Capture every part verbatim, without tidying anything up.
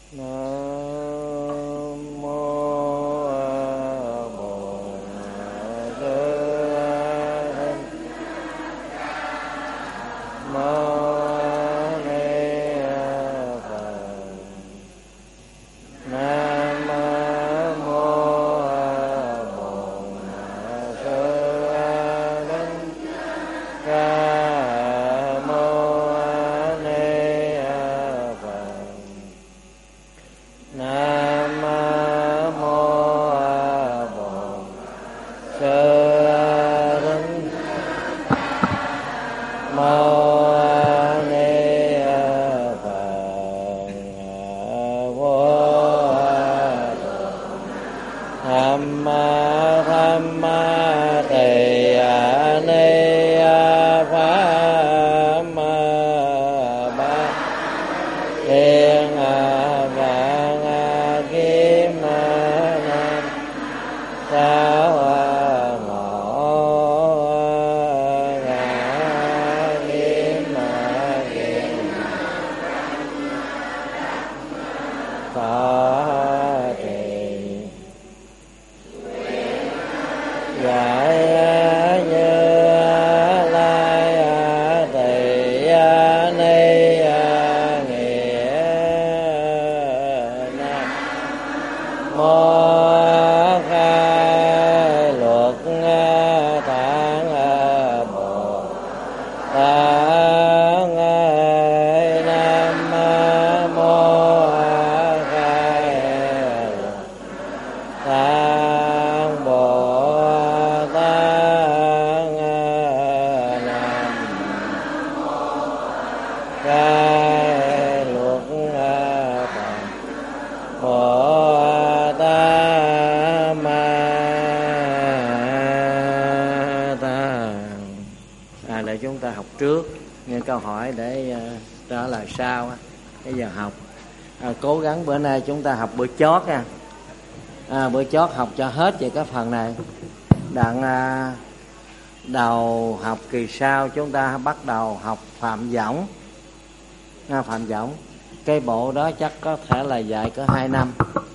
Cố gắng bữa nay chúng ta học bữa chót nha. À, bữa chót học cho hết về cái phần này. Đặng à, đầu học kỳ sau chúng ta bắt đầu học Phạm Võng. À, Phạm Võng. Cái bộ đó chắc có thể là dạy có hai năm.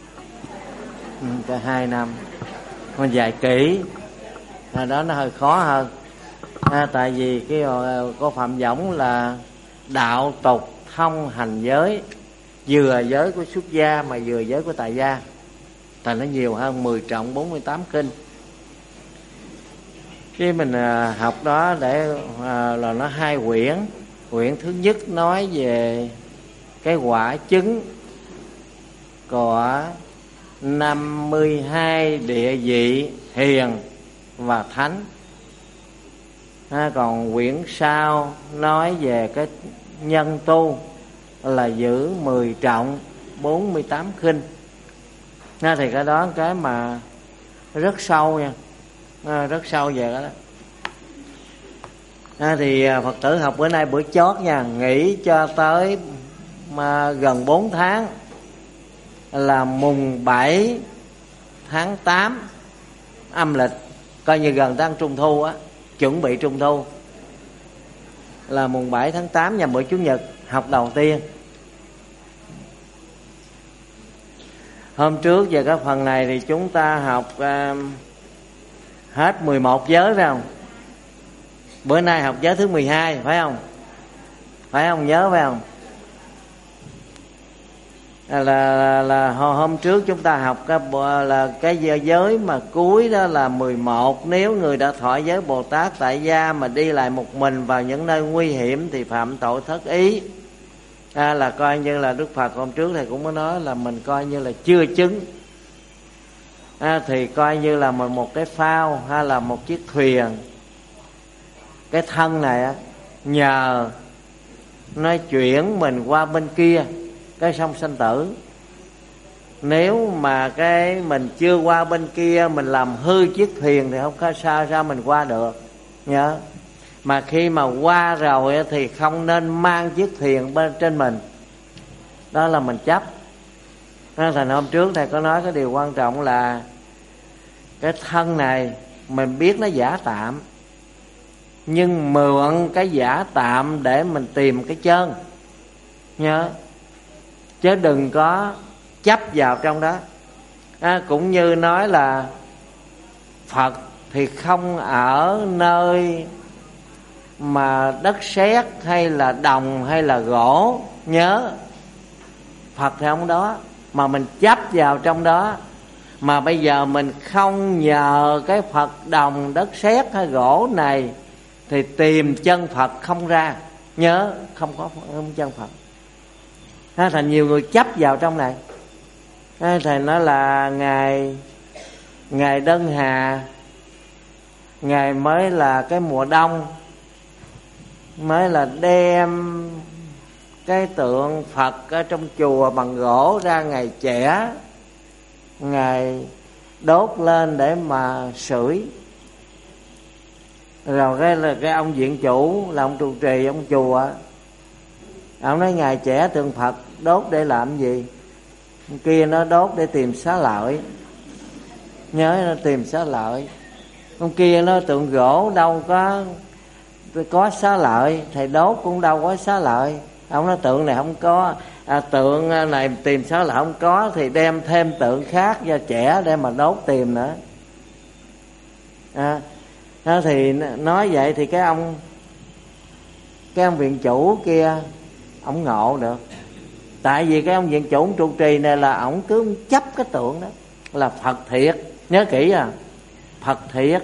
Ừ, có hai năm. Còn dạy kỹ. À, đó nó hơi khó hơn. À, tại vì cái cô Phạm Võng là đạo tục thông hành giới, vừa giới của xuất gia mà vừa giới của tại gia, thành nó nhiều hơn mười trọng bốn mươi tám kinh. Khi mình à, học đó để à, là nó hai quyển. Quyển thứ nhất nói về cái quả chứng của năm mươi hai địa vị hiền và thánh. À, còn quyển sau nói về cái nhân tu là giữ mười trọng bốn mươi tám kinh. À, thì cái đó cái mà rất sâu nha. À, rất sâu về đó. À, thì Phật tử học bữa nay bữa chót nha, nghỉ cho tới mà gần bốn tháng là mùng bảy tháng tám âm lịch, coi như gần tới Trung Thu á, chuẩn bị Trung Thu là mùng bảy tháng tám nhằm bữa Chủ nhật học đầu tiên. Hôm trước về cái phần này thì chúng ta học uh, hết mười một giới phải không? Bữa nay học giới thứ mười hai phải không? Phải không? Nhớ phải không? Là, là, là hôm trước chúng ta học cái là cái giới mà cuối đó là mười một. Nếu người đã thọ giới Bồ Tát tại gia mà đi lại một mình vào những nơi nguy hiểm thì phạm tội thất ý. À, là coi như là Đức Phật hôm trước thầy cũng có nói là mình coi như là chưa chứng. À, thì coi như là một, một cái phao hay là một chiếc thuyền. Cái thân này á, nhờ nó chuyển mình qua bên kia cái sông sanh tử. Nếu mà cái mình chưa qua bên kia, mình làm hư chiếc thuyền thì không có sao sao mình qua được. Nhớ. Mà khi mà qua rồi thì không nên mang chiếc thuyền bên trên mình. Đó là mình chấp. Thành hôm trước thầy có nói cái điều quan trọng là cái thân này mình biết nó giả tạm, nhưng mượn cái giả tạm để mình tìm cái chân. Nhớ. chứ đừng có chấp vào trong đó. À, cũng như nói là Phật thì không ở nơi mà đất sét hay là đồng hay là gỗ. Nhớ Phật thì không đó, mà mình chấp vào trong đó. Mà bây giờ mình không nhờ cái Phật đồng đất sét hay gỗ này thì tìm chân Phật không ra. Nhớ không có không chân Phật. À, thành nhiều người chấp vào trong này. À, thầy nói là ngày ngày Đơn Hà, ngày mới là cái mùa đông, mới là đem cái tượng Phật ở trong chùa bằng gỗ ra ngày trẻ, ngày đốt lên để mà sưởi. Rồi cái là cái ông viện chủ là ông trụ trì ông chùa, ông nói ngày trẻ tượng Phật đốt để làm gì? Kia nó đốt để tìm xá lợi. Nhớ nó tìm xá lợi. Con kia nó tượng gỗ đâu có có xá lợi, thầy đốt cũng đâu có xá lợi. Ông nói tượng này không có, à, tượng này tìm xá lợi không có thì đem thêm tượng khác do trẻ để mà đốt tìm nữa. À, đó thì nói vậy thì cái ông cái ông viện chủ kia ổng ngộ được. Tại vì cái ông viện chủ ông trụ trì này là ổng cứ chấp cái tượng đó là Phật thiệt. Nhớ kỹ à, Phật thiệt.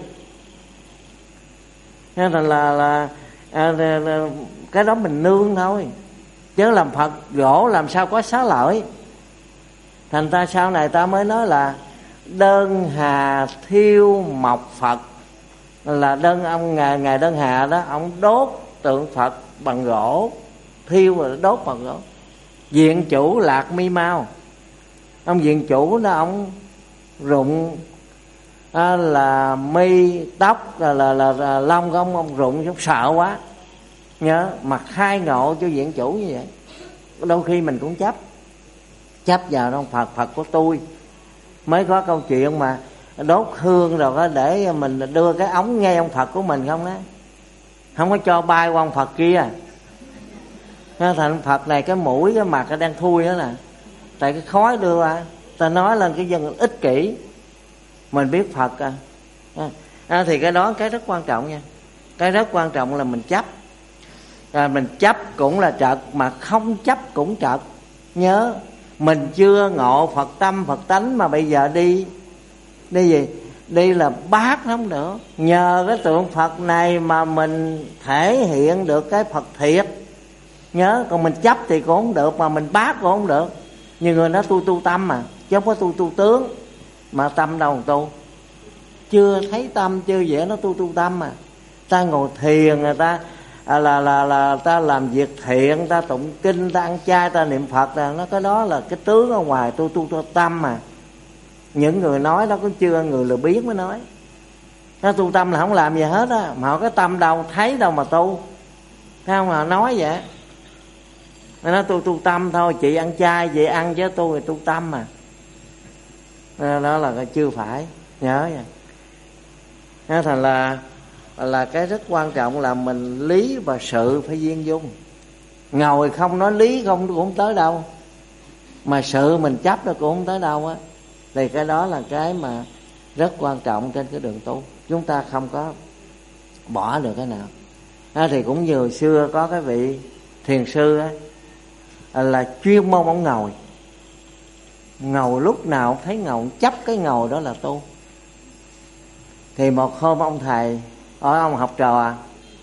Nên là, là, là, à, là, là cái đó mình nương thôi, chứ làm Phật gỗ làm sao có xá lợi. Thành ra sau này ta mới nói là Đơn Hà thiêu mộc Phật, là đơn ông ngài ngài Đơn Hà đó, ông đốt tượng Phật bằng gỗ, thiêu rồi đốt bằng gỗ. Viện chủ Lạc Mi Mau, ông viện chủ đó ông rụng à, là mi tóc là là, là, là lông của ông ông rụng, ông sợ quá. Nhớ mà khai ngộ cho viện chủ như vậy. Đôi khi mình cũng chấp chấp vào trong Phật, Phật của tôi. Mới có câu chuyện mà đốt hương rồi có để mình đưa cái ống ngay ông Phật của mình không đó, không có cho bay qua ông Phật kia. Thành Phật này cái mũi cái mặt nó đang thui đó nè, tại cái khói đưa ra. Ta nói lên cái dân ích kỷ, mình biết Phật à. À, thì cái đó cái rất quan trọng nha. Cái rất quan trọng là mình chấp. À, mình chấp cũng là trật, mà không chấp cũng trật. Nhớ mình chưa ngộ Phật tâm Phật tánh mà bây giờ đi đi gì đi là bác không được. Nhờ cái tượng Phật này mà mình thể hiện được cái Phật thiệt. Nhớ còn mình chấp thì cũng không được, mà mình bác cũng không được. Nhiều người nói tu tu tâm mà, chứ không có tu tu tướng. Mà tâm đâu mà tu, chưa thấy tâm chưa dễ nó tu tu tâm mà. Ta ngồi thiền người ta à, là là là ta làm việc thiện, ta tụng kinh, ta ăn chay, ta niệm Phật là nó cái đó là cái tướng ở ngoài tu tu tu tâm mà. Những người nói đó cũng chưa người lười biếng mới nói. Nó tu tâm là không làm gì hết á, mà họ cái tâm đâu thấy đâu mà tu. Thấy không, mà nói vậy. Nó nói tu tu tâm thôi, chị ăn chay vậy ăn chứ tôi thì tu tâm mà. Đó là chưa phải, nhớ nha. Nên thành là là cái rất quan trọng là mình lý và sự phải duyên dung. Ngồi không nói lý không cũng không tới đâu, mà sự mình chấp nó cũng không tới đâu á. Thì cái đó là cái mà rất quan trọng trên cái đường tu. Chúng ta không có bỏ được cái nào. À, thì cũng như hồi xưa có cái vị thiền sư á, là chuyên môn ông ngồi. Ngồi lúc nào thấy ngồi, chấp cái ngồi đó là tu. Thì một hôm ông thầy ở ông học trò,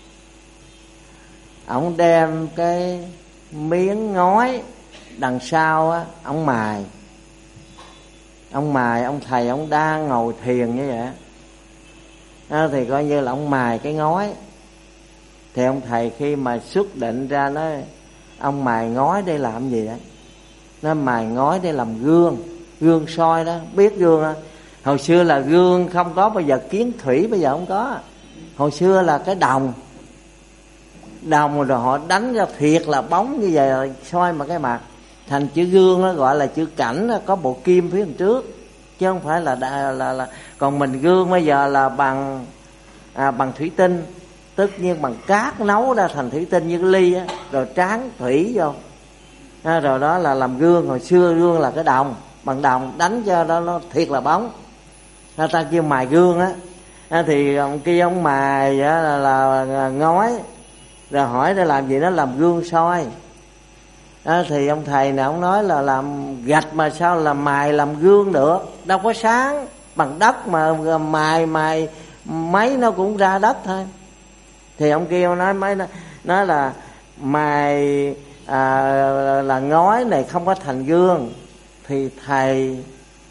ông đem cái miếng ngói đằng sau á, ông mài. Ông mài, ông thầy ông đang ngồi thiền như vậy à, thì coi như là ông mài cái ngói. Thì ông thầy khi mà xuất định ra nói ông mài ngói để làm gì đó. Nó mài ngói để làm gương, gương soi đó, biết gương á. Hồi xưa là gương không có, bây giờ kiến thủy bây giờ không có. Hồi xưa là cái đồng Đồng rồi họ đánh ra thiệt là bóng như vậy rồi soi mà cái mặt. Thành chữ gương nó gọi là chữ cảnh, có bộ kim phía bên trước, chứ không phải là là, là, là. Còn mình gương bây giờ là bằng à, bằng thủy tinh, tất nhiên bằng cát nấu ra thành thủy tinh như cái ly á, rồi tráng thủy vô. À, rồi đó là làm gương. Hồi xưa gương là cái đồng, bằng đồng đánh cho đó nó thiệt là bóng, người ta kêu mài gương á. À, thì ông kia ông mài á, là, là, là ngói. Rồi hỏi để làm gì, nó làm gương soi. À, thì ông thầy này ông nói là làm gạch mà sao là mài làm gương được, đâu có sáng. Bằng đất mà mài mài mấy nó cũng ra đất thôi. Thì ông kia ông nói mấy nó nói là mài à, là ngói này không có thành gương, thì thầy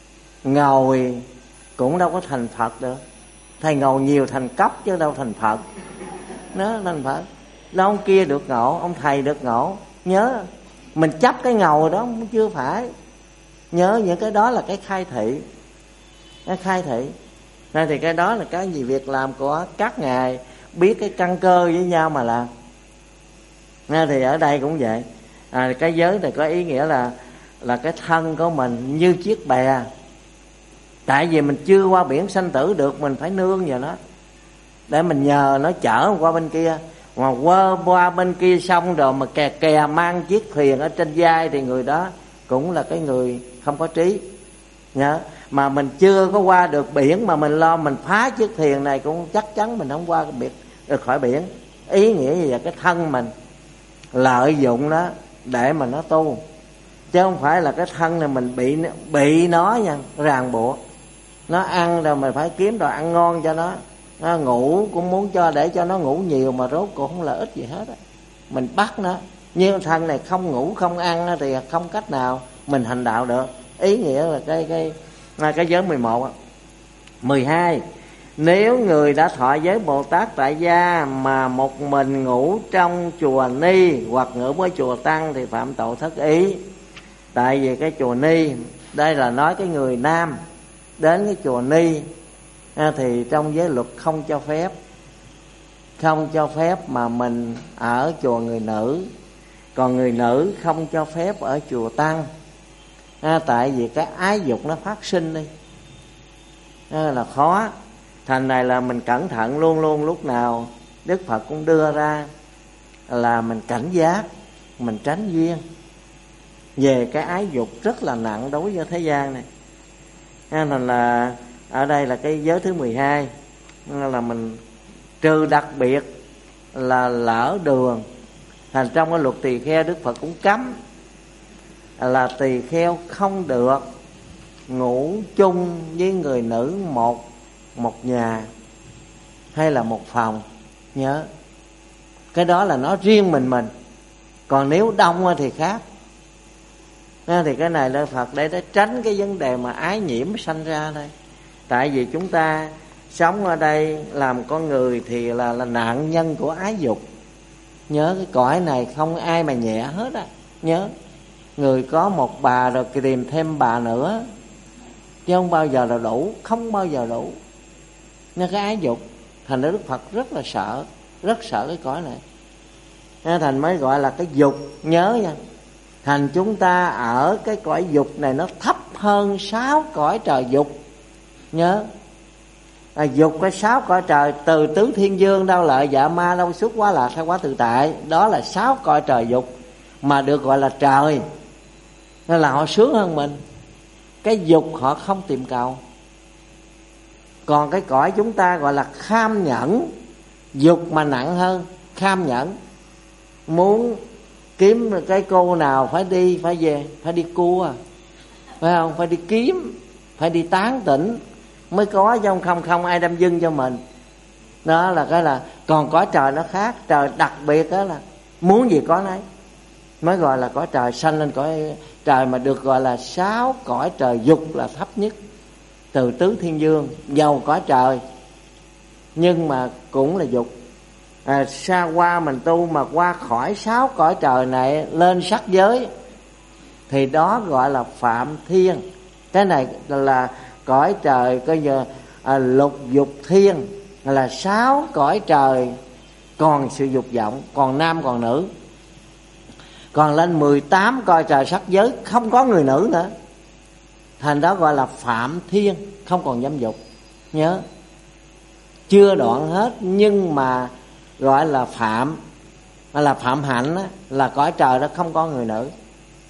ngồi cũng đâu có thành Phật được. Thầy ngồi nhiều thành cốc chứ đâu thành Phật. Nó thành Phật. Đó, ông kia được ngộ, ông thầy được ngộ. Nhớ mình chấp cái ngồi đó chưa phải. Nhớ những cái đó là cái khai thị. Cái khai thị. Nên thì cái đó là cái gì việc làm của các ngài, biết cái căn cơ với nhau mà làm. Nên thì ở đây cũng vậy. À, cái giới này có ý nghĩa là là cái thân của mình như chiếc bè. Tại vì mình chưa qua biển sanh tử được, mình phải nương vào nó để mình nhờ nó chở qua bên kia. Mà qua, qua bên kia xong rồi mà kè kè mang chiếc thuyền ở trên vai thì người đó cũng là cái người không có trí. Nhớ, mà mình chưa có qua được biển mà mình lo mình phá chiếc thuyền này cũng chắc chắn mình không qua được, được khỏi biển. Ý nghĩa gì vậy? Cái thân mình lợi dụng đó để mà nó tu, chứ không phải là cái thân này mình bị bị nó nha, ràng buộc. Nó ăn rồi mình phải kiếm đồ ăn ngon cho nó. Nó ngủ cũng muốn cho để cho nó ngủ nhiều mà rốt cuộc không lợi ích gì hết á. Mình bắt nó, nhưng thân này không ngủ không ăn thì không cách nào mình hành đạo được. Ý nghĩa là cái cái cái giới mười một á. mười hai. Nếu người đã thọ giới Bồ Tát tại gia mà một mình ngủ trong chùa Ni hoặc ngủ với chùa Tăng thì phạm tội thất ý. Tại vì cái chùa Ni, đây là nói cái người nam đến cái chùa Ni à, thì trong giới luật không cho phép. Không cho phép mà mình ở chùa người nữ. Còn người nữ không cho phép ở chùa Tăng à, tại vì cái ái dục nó phát sinh đi à, là khó. Thành này là mình cẩn thận luôn luôn. Lúc nào Đức Phật cũng đưa ra là mình cảnh giác, mình tránh duyên về cái ái dục rất là nặng đối với thế gian này. Thành là ở đây là cái giới thứ mười hai là mình trừ, đặc biệt là lỡ đường. Thành trong cái luật tỳ kheo Đức Phật cũng cấm là tỳ kheo không được ngủ chung với người nữ một một nhà hay là một phòng. Nhớ cái đó là nó riêng mình mình. Còn nếu đông thì khác. Thì cái này là Phật để để tránh cái vấn đề mà ái nhiễm sanh ra đây. Tại vì chúng ta sống ở đây làm con người thì là, là nạn nhân của ái dục. Nhớ cái cõi này không ai mà nhẹ hết á. Nhớ người có một bà rồi tìm thêm bà nữa, chứ không bao giờ là đủ. Không bao giờ đủ. Nên cái ái dục, thành ra Đức Phật rất là sợ, rất sợ cái cõi này. Nên thành mới gọi là cái dục. Nhớ nha, thành chúng ta ở cái cõi dục này nó thấp hơn sáu cõi trời dục. Nhớ à, dục cái sáu cõi trời, từ tứ thiên dương, đau lợi, dạ ma, lâu xuất, quá lạc hay quá tự tại, đó là sáu cõi trời dục mà được gọi là trời. Nên là họ sướng hơn mình. Cái dục họ không tìm cầu. Còn cái cõi chúng ta gọi là kham nhẫn. Dục mà nặng hơn, kham nhẫn. Muốn kiếm cái cô nào phải đi, phải về, phải đi cua, phải không? Phải đi kiếm, phải đi tán tỉnh mới có, chứ không không, không ai đâm dưng cho mình. Đó là cái là. Còn cõi trời nó khác. Trời đặc biệt đó là muốn gì có nấy, mới gọi là cõi trời. Sanh lên cõi trời mà được gọi là sáu cõi trời dục là thấp nhất, từ tứ thiên dương, giàu cõi trời nhưng mà cũng là dục. À, xa qua mình tu mà qua khỏi sáu cõi trời này lên sắc giới thì đó gọi là phạm thiên. Cái này là cõi trời coi giờ à, lục dục thiên, là sáu cõi trời còn sự dục vọng, còn nam còn nữ. Còn lên mười tám cõi trời sắc giới không có người nữ nữa, thành đó gọi là phạm thiên, không còn dâm dục. Nhớ chưa đoạn hết nhưng mà gọi là phạm, là phạm hạnh đó, là cõi trời đó không có người nữ.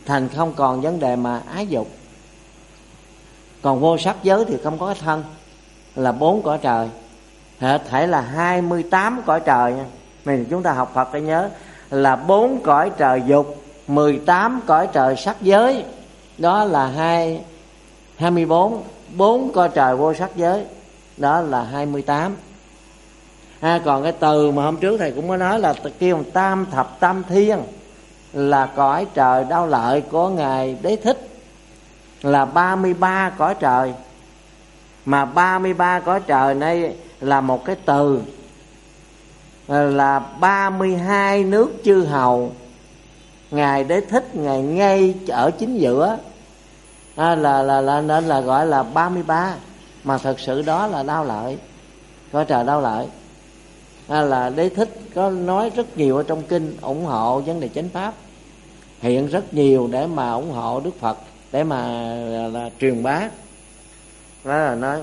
thành không còn vấn đề mà ái dục. Còn vô sắc giới thì không có cái thân, là bốn cõi trời, hệ thể là hai mươi tám cõi trời nha. Mình chúng ta học Phật phải nhớ là bốn cõi trời dục, mười tám cõi trời sắc giới, đó là hai hai mươi bốn. Bốn cõi trời vô sắc giới, đó là hai mươi tám. À, còn cái từ mà hôm trước thầy cũng có nói là kêu tam thập tam thiên, là cõi trời Đau Lợi của Ngài Đế Thích, là ba mươi ba cõi trời. Mà ba mươi ba cõi trời này là một cái từ, là ba mươi hai nước chư hầu. Ngài Đế Thích Ngài ngay ở chính giữa, à, là, là, là nên là gọi là ba mươi ba. Mà thật sự đó là Đau Lợi, cõi trời Đau Lợi. À, là Đế Thích có nói rất nhiều ở trong kinh ủng hộ vấn đề chánh pháp, hiện rất nhiều để mà ủng hộ Đức Phật, để mà là, là truyền bá. Đó là nói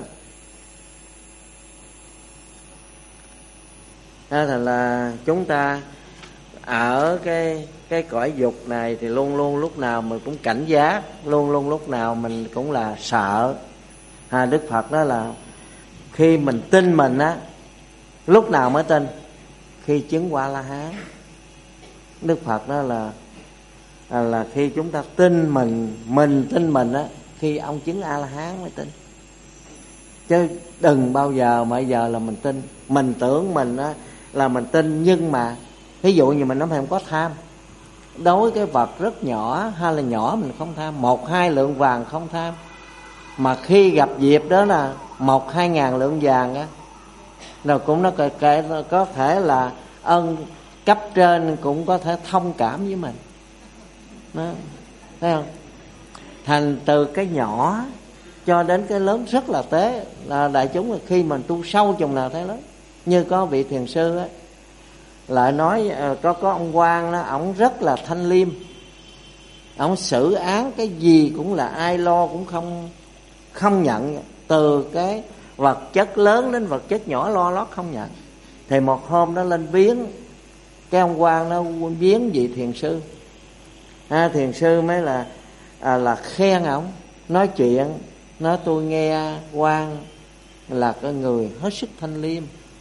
đó là, là chúng ta ở cái cái cõi dục này thì luôn luôn lúc nào mình cũng cảnh giác, luôn luôn lúc nào mình cũng là sợ. À, Đức Phật đó là khi mình tin mình á, lúc nào mới tin? Khi chứng quả La Hán. Đức Phật đó là là, là khi chúng ta tin mình, mình tin mình á, khi ông chứng A La Hán mới tin. Chứ đừng bao giờ mà giờ là mình tin, mình tưởng mình á là mình tin, nhưng mà ví dụ như mình nói không có tham, đối cái vật rất nhỏ hay là nhỏ mình không tham, một hai lượng vàng không tham. Mà khi gặp dịp đó là một hai ngàn lượng vàng á, rồi cũng nó có, có thể là ân cấp trên cũng có thể thông cảm với mình đó, thấy không? Thành từ cái nhỏ cho đến cái lớn rất là tế. Là đại chúng là khi mình tu sâu chừng nào thấy lớn. Như có vị thiền sư á, lại nói có có ông quan đó, ổng rất là thanh liêm, ổng xử án cái gì cũng là ai lo cũng không không nhận, từ cái vật chất lớn đến vật chất nhỏ lo lót không nhận. Thì một hôm nó lên viếng, cái ông quan nó viếng vị thiền sư, à, thiền sư mới là à, là khen ổng, nói chuyện, nói tôi nghe quan là cái người hết sức thanh liêm,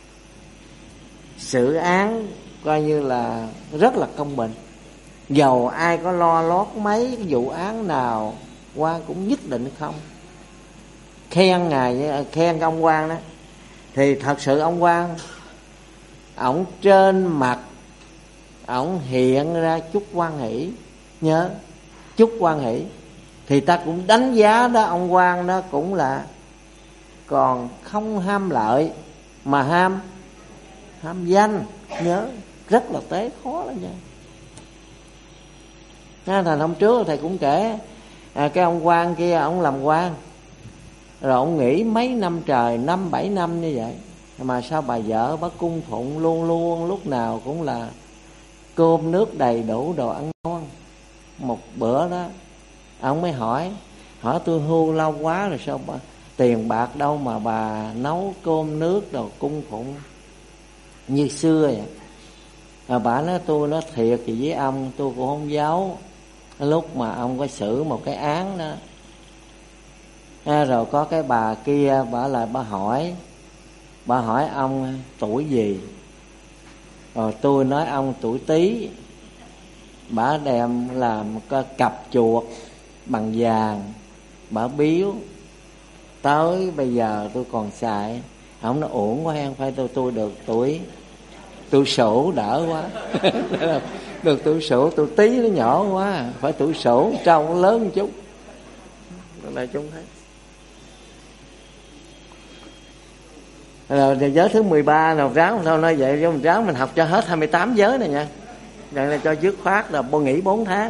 xử án coi như là rất là công bình, dầu ai có lo lót mấy cái vụ án nào quan cũng nhất định không. Khen ngài, khen ông quan đó. Thì thật sự ông quan, ổng trên mặt ổng hiện ra chút hoan hỷ, nhớ chút hoan hỷ, thì ta cũng đánh giá đó ông quan đó cũng là còn không ham lợi mà ham ham danh, nhớ rất là tế, khó lắm nha. Thành hôm trước thầy cũng kể à, cái ông quan kia ông làm quan rồi ông nghỉ mấy năm trời, năm bảy năm như vậy, mà sao bà vợ bà cung phụng luôn luôn lúc nào cũng là cơm nước đầy đủ, đồ ăn ngon. Một bữa đó ông mới hỏi hỏi tôi hưu lâu quá rồi sao bà, tiền bạc đâu mà bà nấu cơm nước đồ cung phụng như xưa vậy. Rồi bà nói tôi nói thiệt gì với ông, tôi cũng không giấu, lúc mà ông có xử một cái án đó, à, rồi có cái bà kia bà lại bà hỏi bà hỏi ông tuổi gì, rồi tôi nói ông tuổi Tý. Bà đem làm cái cặp chuột bằng vàng, bà biếu tới bây giờ tôi còn xài. Ông nói uổng quá em, phải tôi tôi được tuổi tuổi Sửu đỡ quá. Được tuổi Sửu, tuổi Tý nó nhỏ quá, phải tuổi Sửu trông lớn một chút. Là chúng thấy. Rồi giới thứ mười ba nào ráng sao nói vậy, cho mình ráng mình học cho hết hai mươi tám giới này nha. Vậy là cho dứt khoát là bố nghỉ bốn tháng.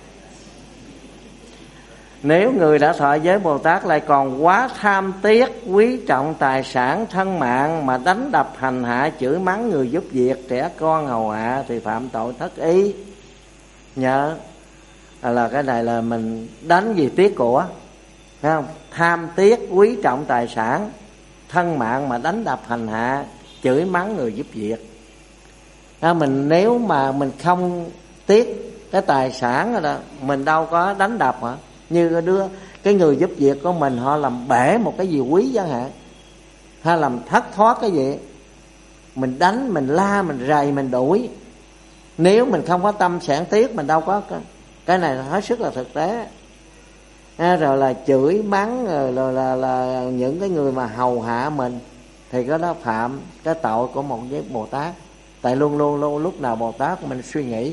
Nếu người đã thọ giới Bồ Tát lại còn quá tham tiếc, quý trọng tài sản thân mạng mà đánh đập hành hạ, chửi mắng người giúp việc, trẻ con hầu hạ thì phạm tội thất ý. Nhớ là cái này là mình đánh gì tiếc của, thấy không? Tham tiếc, quý trọng tài sản thân mạng mà đánh đập hành hạ, chửi mắng người giúp việc. À, mình nếu mà mình không tiếc cái tài sản rồi đó, mình đâu có đánh đập hả? Như cái đứa cái người giúp việc của mình, họ làm bể một cái gì quý chẳng hạn, hay làm thất thoát cái gì, mình đánh, mình la, mình rầy, mình đuổi. Nếu mình không có tâm sản tiết, mình đâu có cái, cái này là hết sức là thực tế. À, rồi là chửi mắng, rồi, rồi là, là những cái người mà hầu hạ mình, thì cái đó phạm cái tội của một giới Bồ Tát. Tại luôn luôn luôn lúc nào Bồ Tát mình suy nghĩ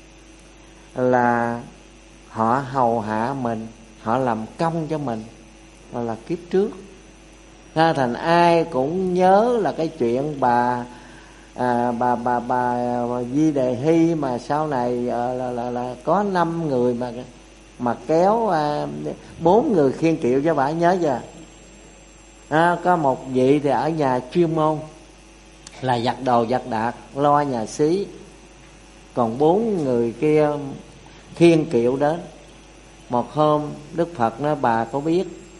là họ hầu hạ mình, họ làm công cho mình, hoặc là kiếp trước. Ra thành ai cũng nhớ là cái chuyện bà à, bà bà bà, bà Di Đề Hy mà sau này à, là, là là có năm người mà mà kéo à, bốn người khiêng kiệu cho bà, nhớ chưa? À, có một vị thì ở nhà chuyên môn là giặt đồ giặt đạc, lo nhà xí, còn bốn người kia khiêng kiệu đến. Một hôm Đức Phật nói bà có biết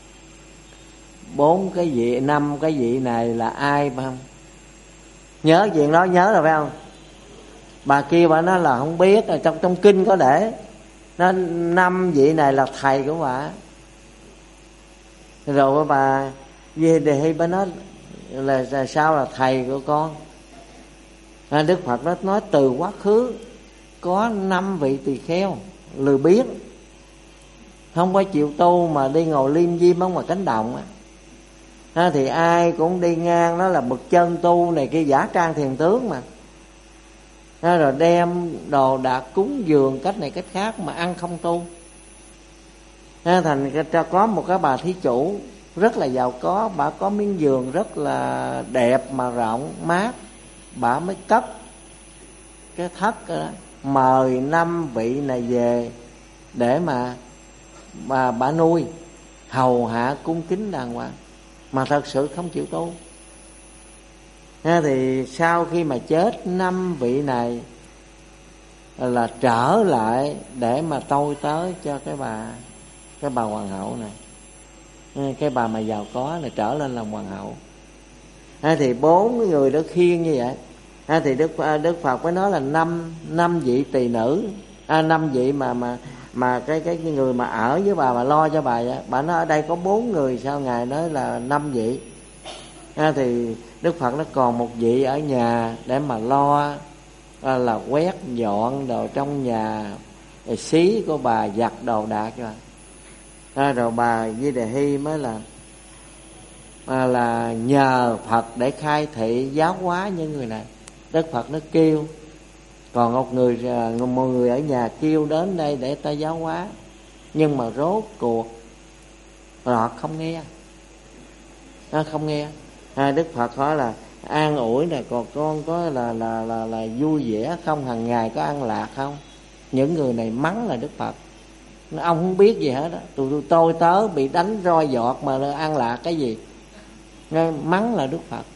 bốn cái vị, năm cái vị này là ai không? Nhớ chuyện đó nhớ rồi phải không? Bà kia bà nói là không biết, trong trong kinh có để nó năm vị này là thầy của bà. Rồi bà Di Đề Hy bà nói là, là sao là thầy của con? À, Đức Phật nó nói từ quá khứ có năm vị tỳ kheo lười biếng, không có chịu tu mà đi ngồi liêm diêm ở ngoài cánh đồng á. À, thì ai cũng đi ngang đó là bậc chân tu này kia, giả trang thiền tướng mà. À, rồi đem đồ đạc cúng dường cách này cách khác mà ăn không tu. À, thành cho có một cái bà thí chủ rất là giàu có, bà có miếng giường rất là đẹp mà rộng mát, bà mới cất cái thất đó, mời năm vị này về để mà bà, bà nuôi hầu hạ cung kính đàng hoàng, mà thật sự không chịu tu. À, thì sau khi mà chết, năm vị này là trở lại để mà tôi tới cho cái bà cái bà hoàng hậu này. Cái bà mà giàu có này trở lên làm hoàng hậu. À, thì bốn người đó khiêng như vậy. À, thì Đức Đức Phật mới nói là năm năm vị tỳ nữ, à, năm vị mà mà mà cái cái người mà ở với bà mà lo cho bà vậy. Bà nói ở đây có bốn người, sao ngài nói là năm vị? À, thì Đức Phật nó còn một vị ở nhà để mà lo, à, là quét dọn đồ trong nhà, xí của bà, giặt đồ đạc cho bà. À, rồi bà Di Đề Hy mới là à, là nhờ Phật để khai thị giáo hóa những người này. Đức Phật nó kêu, còn một người một người ở nhà kêu đến đây để ta giáo hóa, nhưng mà rốt cuộc họ không nghe, à, không nghe. À, Đức Phật hỏi là an ủi này, còn con có là là là là vui vẻ không, hàng ngày có ăn lạc không? Những người này mắng là Đức Phật. Ông không biết gì hết đó, tụi tôi tôi tớ bị đánh roi giọt mà ăn lạc cái gì? Nên mắng là Đức Phật.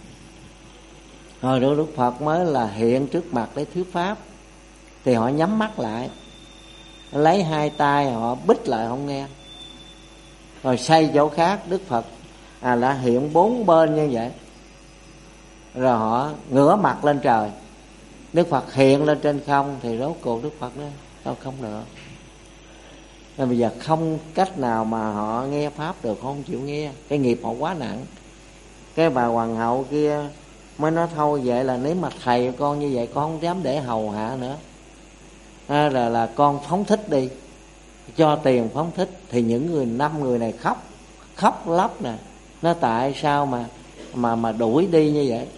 Rồi Đức Phật mới là hiện trước mặt để thuyết pháp. Thì họ nhắm mắt lại, lấy hai tay họ bích lại không nghe. Rồi xoay chỗ khác, Đức Phật à đã hiện bốn bên như vậy. Rồi họ ngửa mặt lên trời, Đức Phật hiện lên trên không. Thì rốt cuộc Đức Phật nói tao không được. Nên bây giờ không cách nào mà họ nghe pháp được, không chịu nghe, cái nghiệp họ quá nặng. Cái bà hoàng hậu kia mới nói thôi vậy là nếu mà thầy con như vậy con không dám để hầu hạ nữa, à, là là con phóng thích đi, cho tiền phóng thích. Thì những người năm người này khóc khóc lóc nè, nó tại sao mà mà mà đuổi đi như vậy?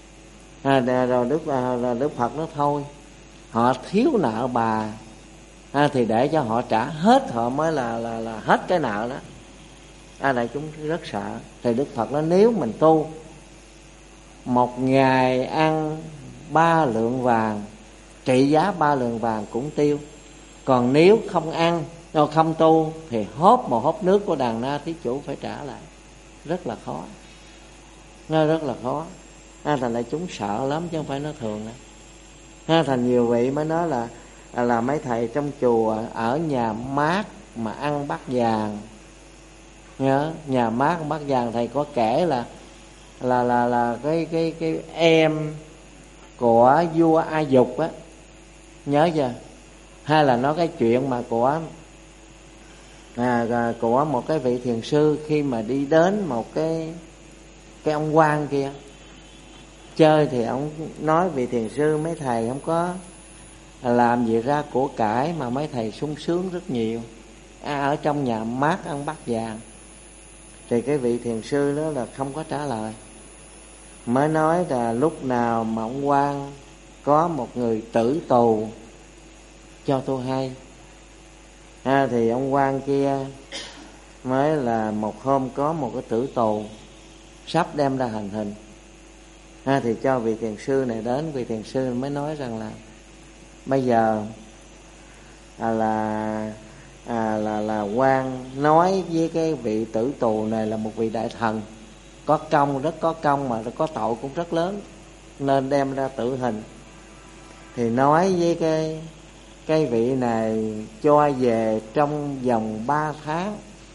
À, rồi Đức rồi Đức Phật nói thôi, họ thiếu nợ bà, à, thì để cho họ trả hết họ mới là là là hết cái nợ đó. À, đại chúng rất sợ. Thì Đức Phật nói nếu mình tu một ngày ăn ba lượng vàng, trị giá ba lượng vàng cũng tiêu. Còn nếu không ăn, không tu thì hốt một hốt nước của đàn na thí chủ phải trả lại. Rất là khó, nó rất là khó. À, thành lại chúng sợ lắm chứ không phải nó thường nữa. À, thành nhiều vị mới nói là là mấy thầy trong chùa ở nhà mát mà ăn bát vàng. Nhớ nhà mát ăn bát vàng, thầy có kể là là là là cái cái cái em của vua A Dục á, nhớ chưa? Hay là nói cái chuyện mà của à, của một cái vị thiền sư khi mà đi đến một cái cái ông quan kia chơi, thì ông nói vị thiền sư: mấy thầy không có làm gì ra của cải mà mấy thầy sung sướng rất nhiều, à, ở trong nhà mát ăn bát vàng. Thì cái vị thiền sư đó là không có trả lời, mới nói là lúc nào mà ông quan có một người tử tù cho tôi hay. À, thì ông quan kia mới là một hôm có một cái tử tù sắp đem ra hành hình. À, thì cho vị thiền sư này đến, vị thiền sư mới nói rằng là bây giờ à, là à, là là quan nói với cái vị tử tù này là một vị đại thần có công, rất có công, mà có tội cũng rất lớn, nên đem ra tử hình. Thì nói với cái cái vị này cho về trong vòng ba tháng,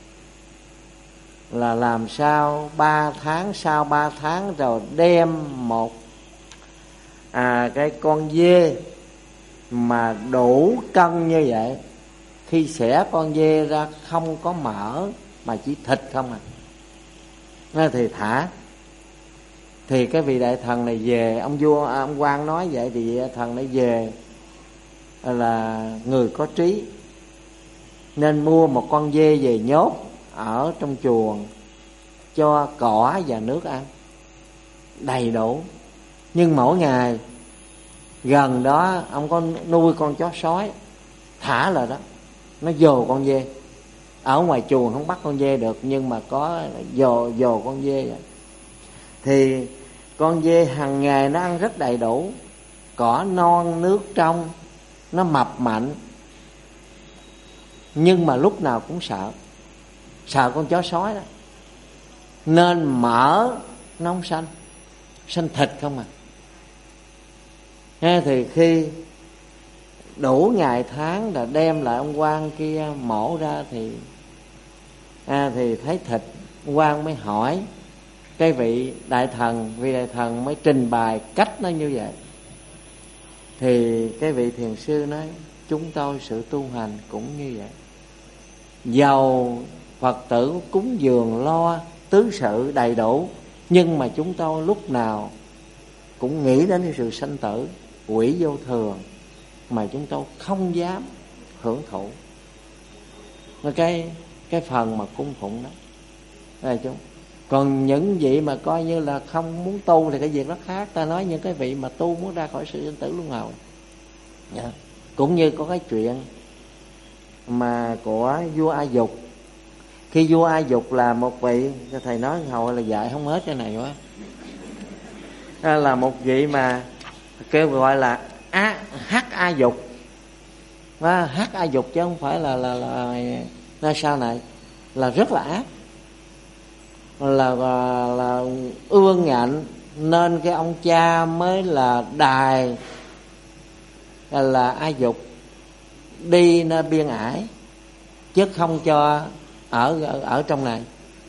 là làm sao ba tháng, sau ba tháng rồi đem một à cái con dê mà đủ cân như vậy, khi xẻ con dê ra không có mỡ mà chỉ thịt không à, nên thì thả. Thì cái vị đại thần này về, ông vua à, ông quan nói vậy, thì vị đại thần này về là người có trí, nên mua một con dê về nhốt ở trong chuồng, cho cỏ và nước ăn đầy đủ. Nhưng mỗi ngày gần đó ông có nuôi con chó sói, thả lại đó, nó dồ con dê. Ở ngoài chuồng không bắt con dê được, nhưng mà có dồ dồ con dê vậy. Thì con dê hàng ngày nó ăn rất đầy đủ, cỏ non nước trong, nó mập mạnh, nhưng mà lúc nào cũng sợ sợ con chó sói đó, nên mỡ nó không xanh, xanh thịt không à. Thế thì khi đủ ngày tháng là đem lại ông quan kia mổ ra, thì à, thì thấy thịt. Ông quan mới hỏi cái vị đại thần, vị đại thần mới trình bày cách nó như vậy. Thì cái vị thiền sư nói: chúng tôi sự tu hành cũng như vậy, dầu Phật tử cúng dường lo tứ sự đầy đủ, nhưng mà chúng tôi lúc nào cũng nghĩ đến cái sự sanh tử, quỷ vô thường, mà chúng tôi không dám hưởng thụ cái cái phần mà cung phụng đó. Đây chúng. Còn những vị mà coi như là không muốn tu thì cái việc đó khác. Ta nói những cái vị mà tu muốn ra khỏi sự sinh tử luân hồi. Yeah. Cũng như có cái chuyện mà của vua A Dục. Khi vua A Dục là một vị, thầy nói hầu là dạy không hết cái này quá, là một vị mà kêu gọi là A, Hắc A Dục, và Hắc A Dục chứ không phải là là là, là sau này là rất là ác, là là, là ương ngạnh, nên cái ông cha mới là đài là, là A Dục đi nơi biên ải, chứ không cho ở ở, ở trong này.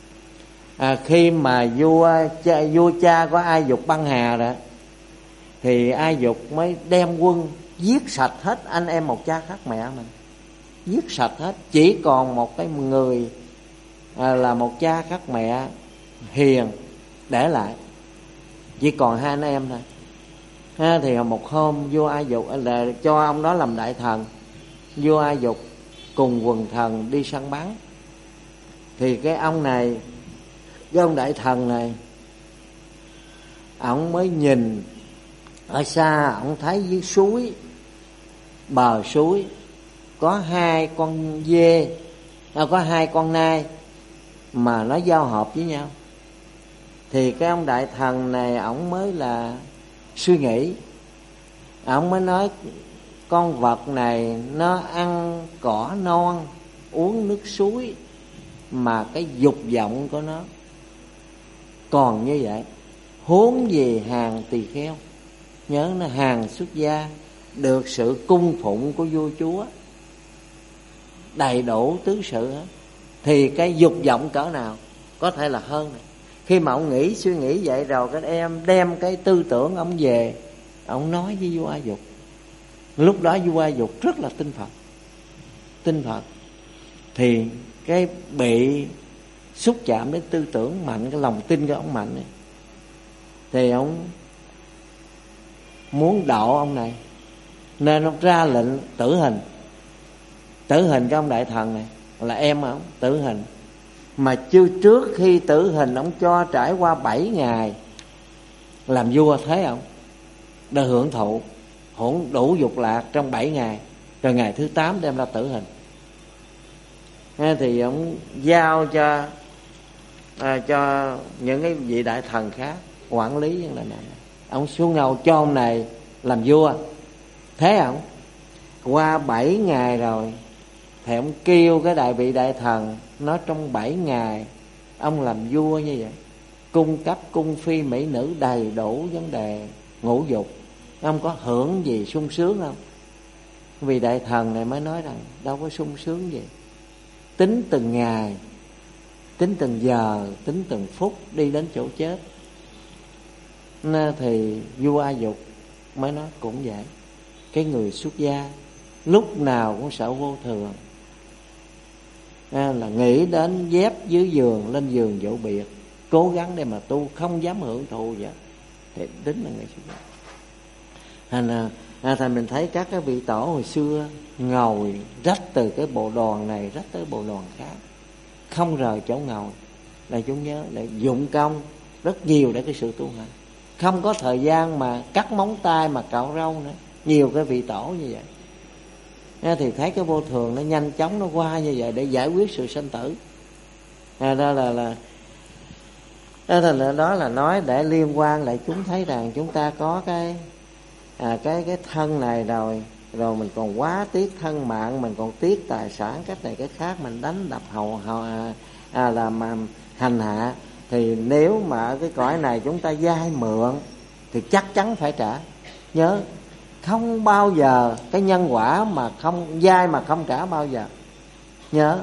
À, khi mà vua cha, vua cha của A Dục băng hà rồi, thì A Dục mới đem quân giết sạch hết anh em một cha khác mẹ mình, giết sạch hết, chỉ còn một cái người à, là một cha khác mẹ hiền để lại, chỉ còn hai anh em thôi. Ha, thì một hôm vua A Dục là cho ông đó làm đại thần, vua A Dục cùng quần thần đi săn bắn. Thì cái ông này, cái ông đại thần này, ổng mới nhìn ở xa, ổng thấy dưới suối, bờ suối có hai con dê, à, có hai con nai mà nó giao hợp với nhau. Thì cái ông đại thần này ổng mới là suy nghĩ, ổng mới nói con vật này nó ăn cỏ non, uống nước suối, mà cái dục vọng của nó còn như vậy, huống gì hàng tỳ kheo. Nhớ nó hàng xuất gia, được sự cung phụng của vua chúa, đầy đủ tứ sự hết, thì cái dục vọng cỡ nào có thể là hơn này. Khi mà ông nghĩ suy nghĩ vậy rồi, cái em đem cái tư tưởng ông về, ông nói với vua A Dục. Lúc đó vua A Dục rất là tin Phật, tin Phật, thì cái bị xúc chạm đến tư tưởng mạnh, cái lòng tin của ông mạnh ấy, thì ông muốn độ ông này, nên ông ra lệnh tử hình. Tử hình cái ông đại thần này là em ông, tử hình. Mà chưa trước khi tử hình, ông cho trải qua bảy ngày làm vua thế ông, để hưởng thụ, hưởng đủ dục lạc trong bảy ngày, rồi ngày thứ tám đem ra tử hình. Thế thì ông giao cho à, cho những cái vị đại thần khác quản lý những lời này. Ông xuống ngầu cho ông này làm vua. Thế ông qua bảy ngày rồi thì ông kêu cái đại vị đại thần, nói trong bảy ngày ông làm vua như vậy, cung cấp cung phi mỹ nữ đầy đủ vấn đề ngũ dục, ông có hưởng gì sung sướng không? Vì đại thần này mới nói rằng đâu có sung sướng gì, tính từng ngày, tính từng giờ, tính từng phút đi đến chỗ chết. Nên thì vua A Dục mới nói cũng vậy. Cái người xuất gia lúc nào cũng sợ vô thường, à, là nghĩ đến dép dưới giường, lên giường dỗ biệt, cố gắng để mà tu, không dám hưởng thụ vậy, thì tính là người xuất gia. Thành à, à, thành mình thấy các cái vị tổ hồi xưa ngồi rách từ cái bộ đoàn này rách tới bộ đoàn khác, không rời chỗ ngồi. Đại chúng nhớ để dụng công rất nhiều để cái sự tu hành, không có thời gian mà cắt móng tay mà cạo râu nữa. Nhiều cái vị tổ như vậy, à, thì thấy cái vô thường nó nhanh chóng nó qua như vậy để giải quyết sự sanh tử. À, đó là là đó là, đó là nói để liên quan lại chúng thấy rằng chúng ta có cái à, cái cái thân này rồi, rồi mình còn quá tiếc thân mạng, mình còn tiếc tài sản cách này cái khác, mình đánh đập hầu hầu à, à, làm à, hành hạ. Thì nếu mà ở cái cõi này chúng ta vay mượn thì chắc chắn phải trả. Nhớ không bao giờ cái nhân quả mà không vay mà không trả bao giờ. Nhớ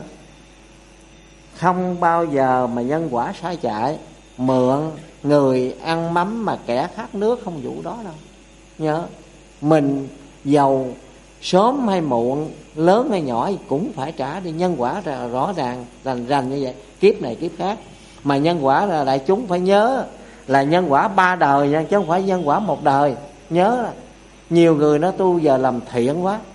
không bao giờ mà nhân quả sai chạy. Mượn người ăn mắm mà kẻ khát nước, không vụ đó đâu. Nhớ mình giàu sớm hay muộn, lớn hay nhỏ cũng phải trả đi. Nhân quả là rõ ràng rành rành như vậy, kiếp này kiếp khác. Mà nhân quả là đại chúng phải nhớ là nhân quả ba đời nha, chứ không phải nhân quả một đời. Nhớ là nhiều người nó tu giờ làm thiện quá,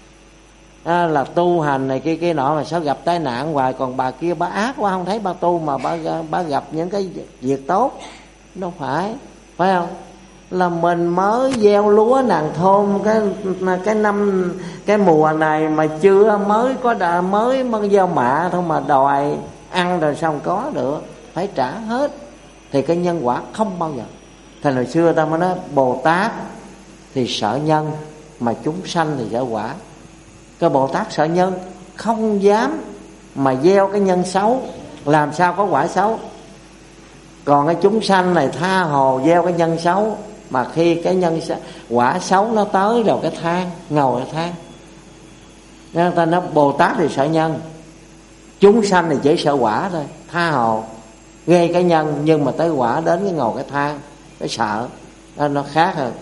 à, là tu hành này kia kia nọ mà sao gặp tai nạn hoài. Còn bà kia bà ác quá, không thấy bà tu mà bà, bà gặp những cái việc tốt. Đâu phải, phải không? Là mình mới gieo lúa nàng thôn cái cái năm cái mùa này mà chưa mới có đà, mới mới gieo mạ thôi mà đòi ăn rồi sao không có được, phải trả hết. Thì cái nhân quả không bao giờ. Thành hồi xưa ta mới nói Bồ Tát thì sợ nhân, mà chúng sanh thì sợ quả. Cái Bồ Tát sợ nhân, không dám mà gieo cái nhân xấu, làm sao có quả xấu. Còn cái chúng sanh này tha hồ gieo cái nhân xấu, mà khi cái nhân quả xấu nó tới rồi cái than, ngồi cái than. Nên ta nói Bồ Tát thì sợ nhân, chúng sanh thì chỉ sợ quả thôi. Tha hồ gây cái nhân, nhưng mà tới quả đến cái ngồi cái than, cái sợ đó, nó khác hơn.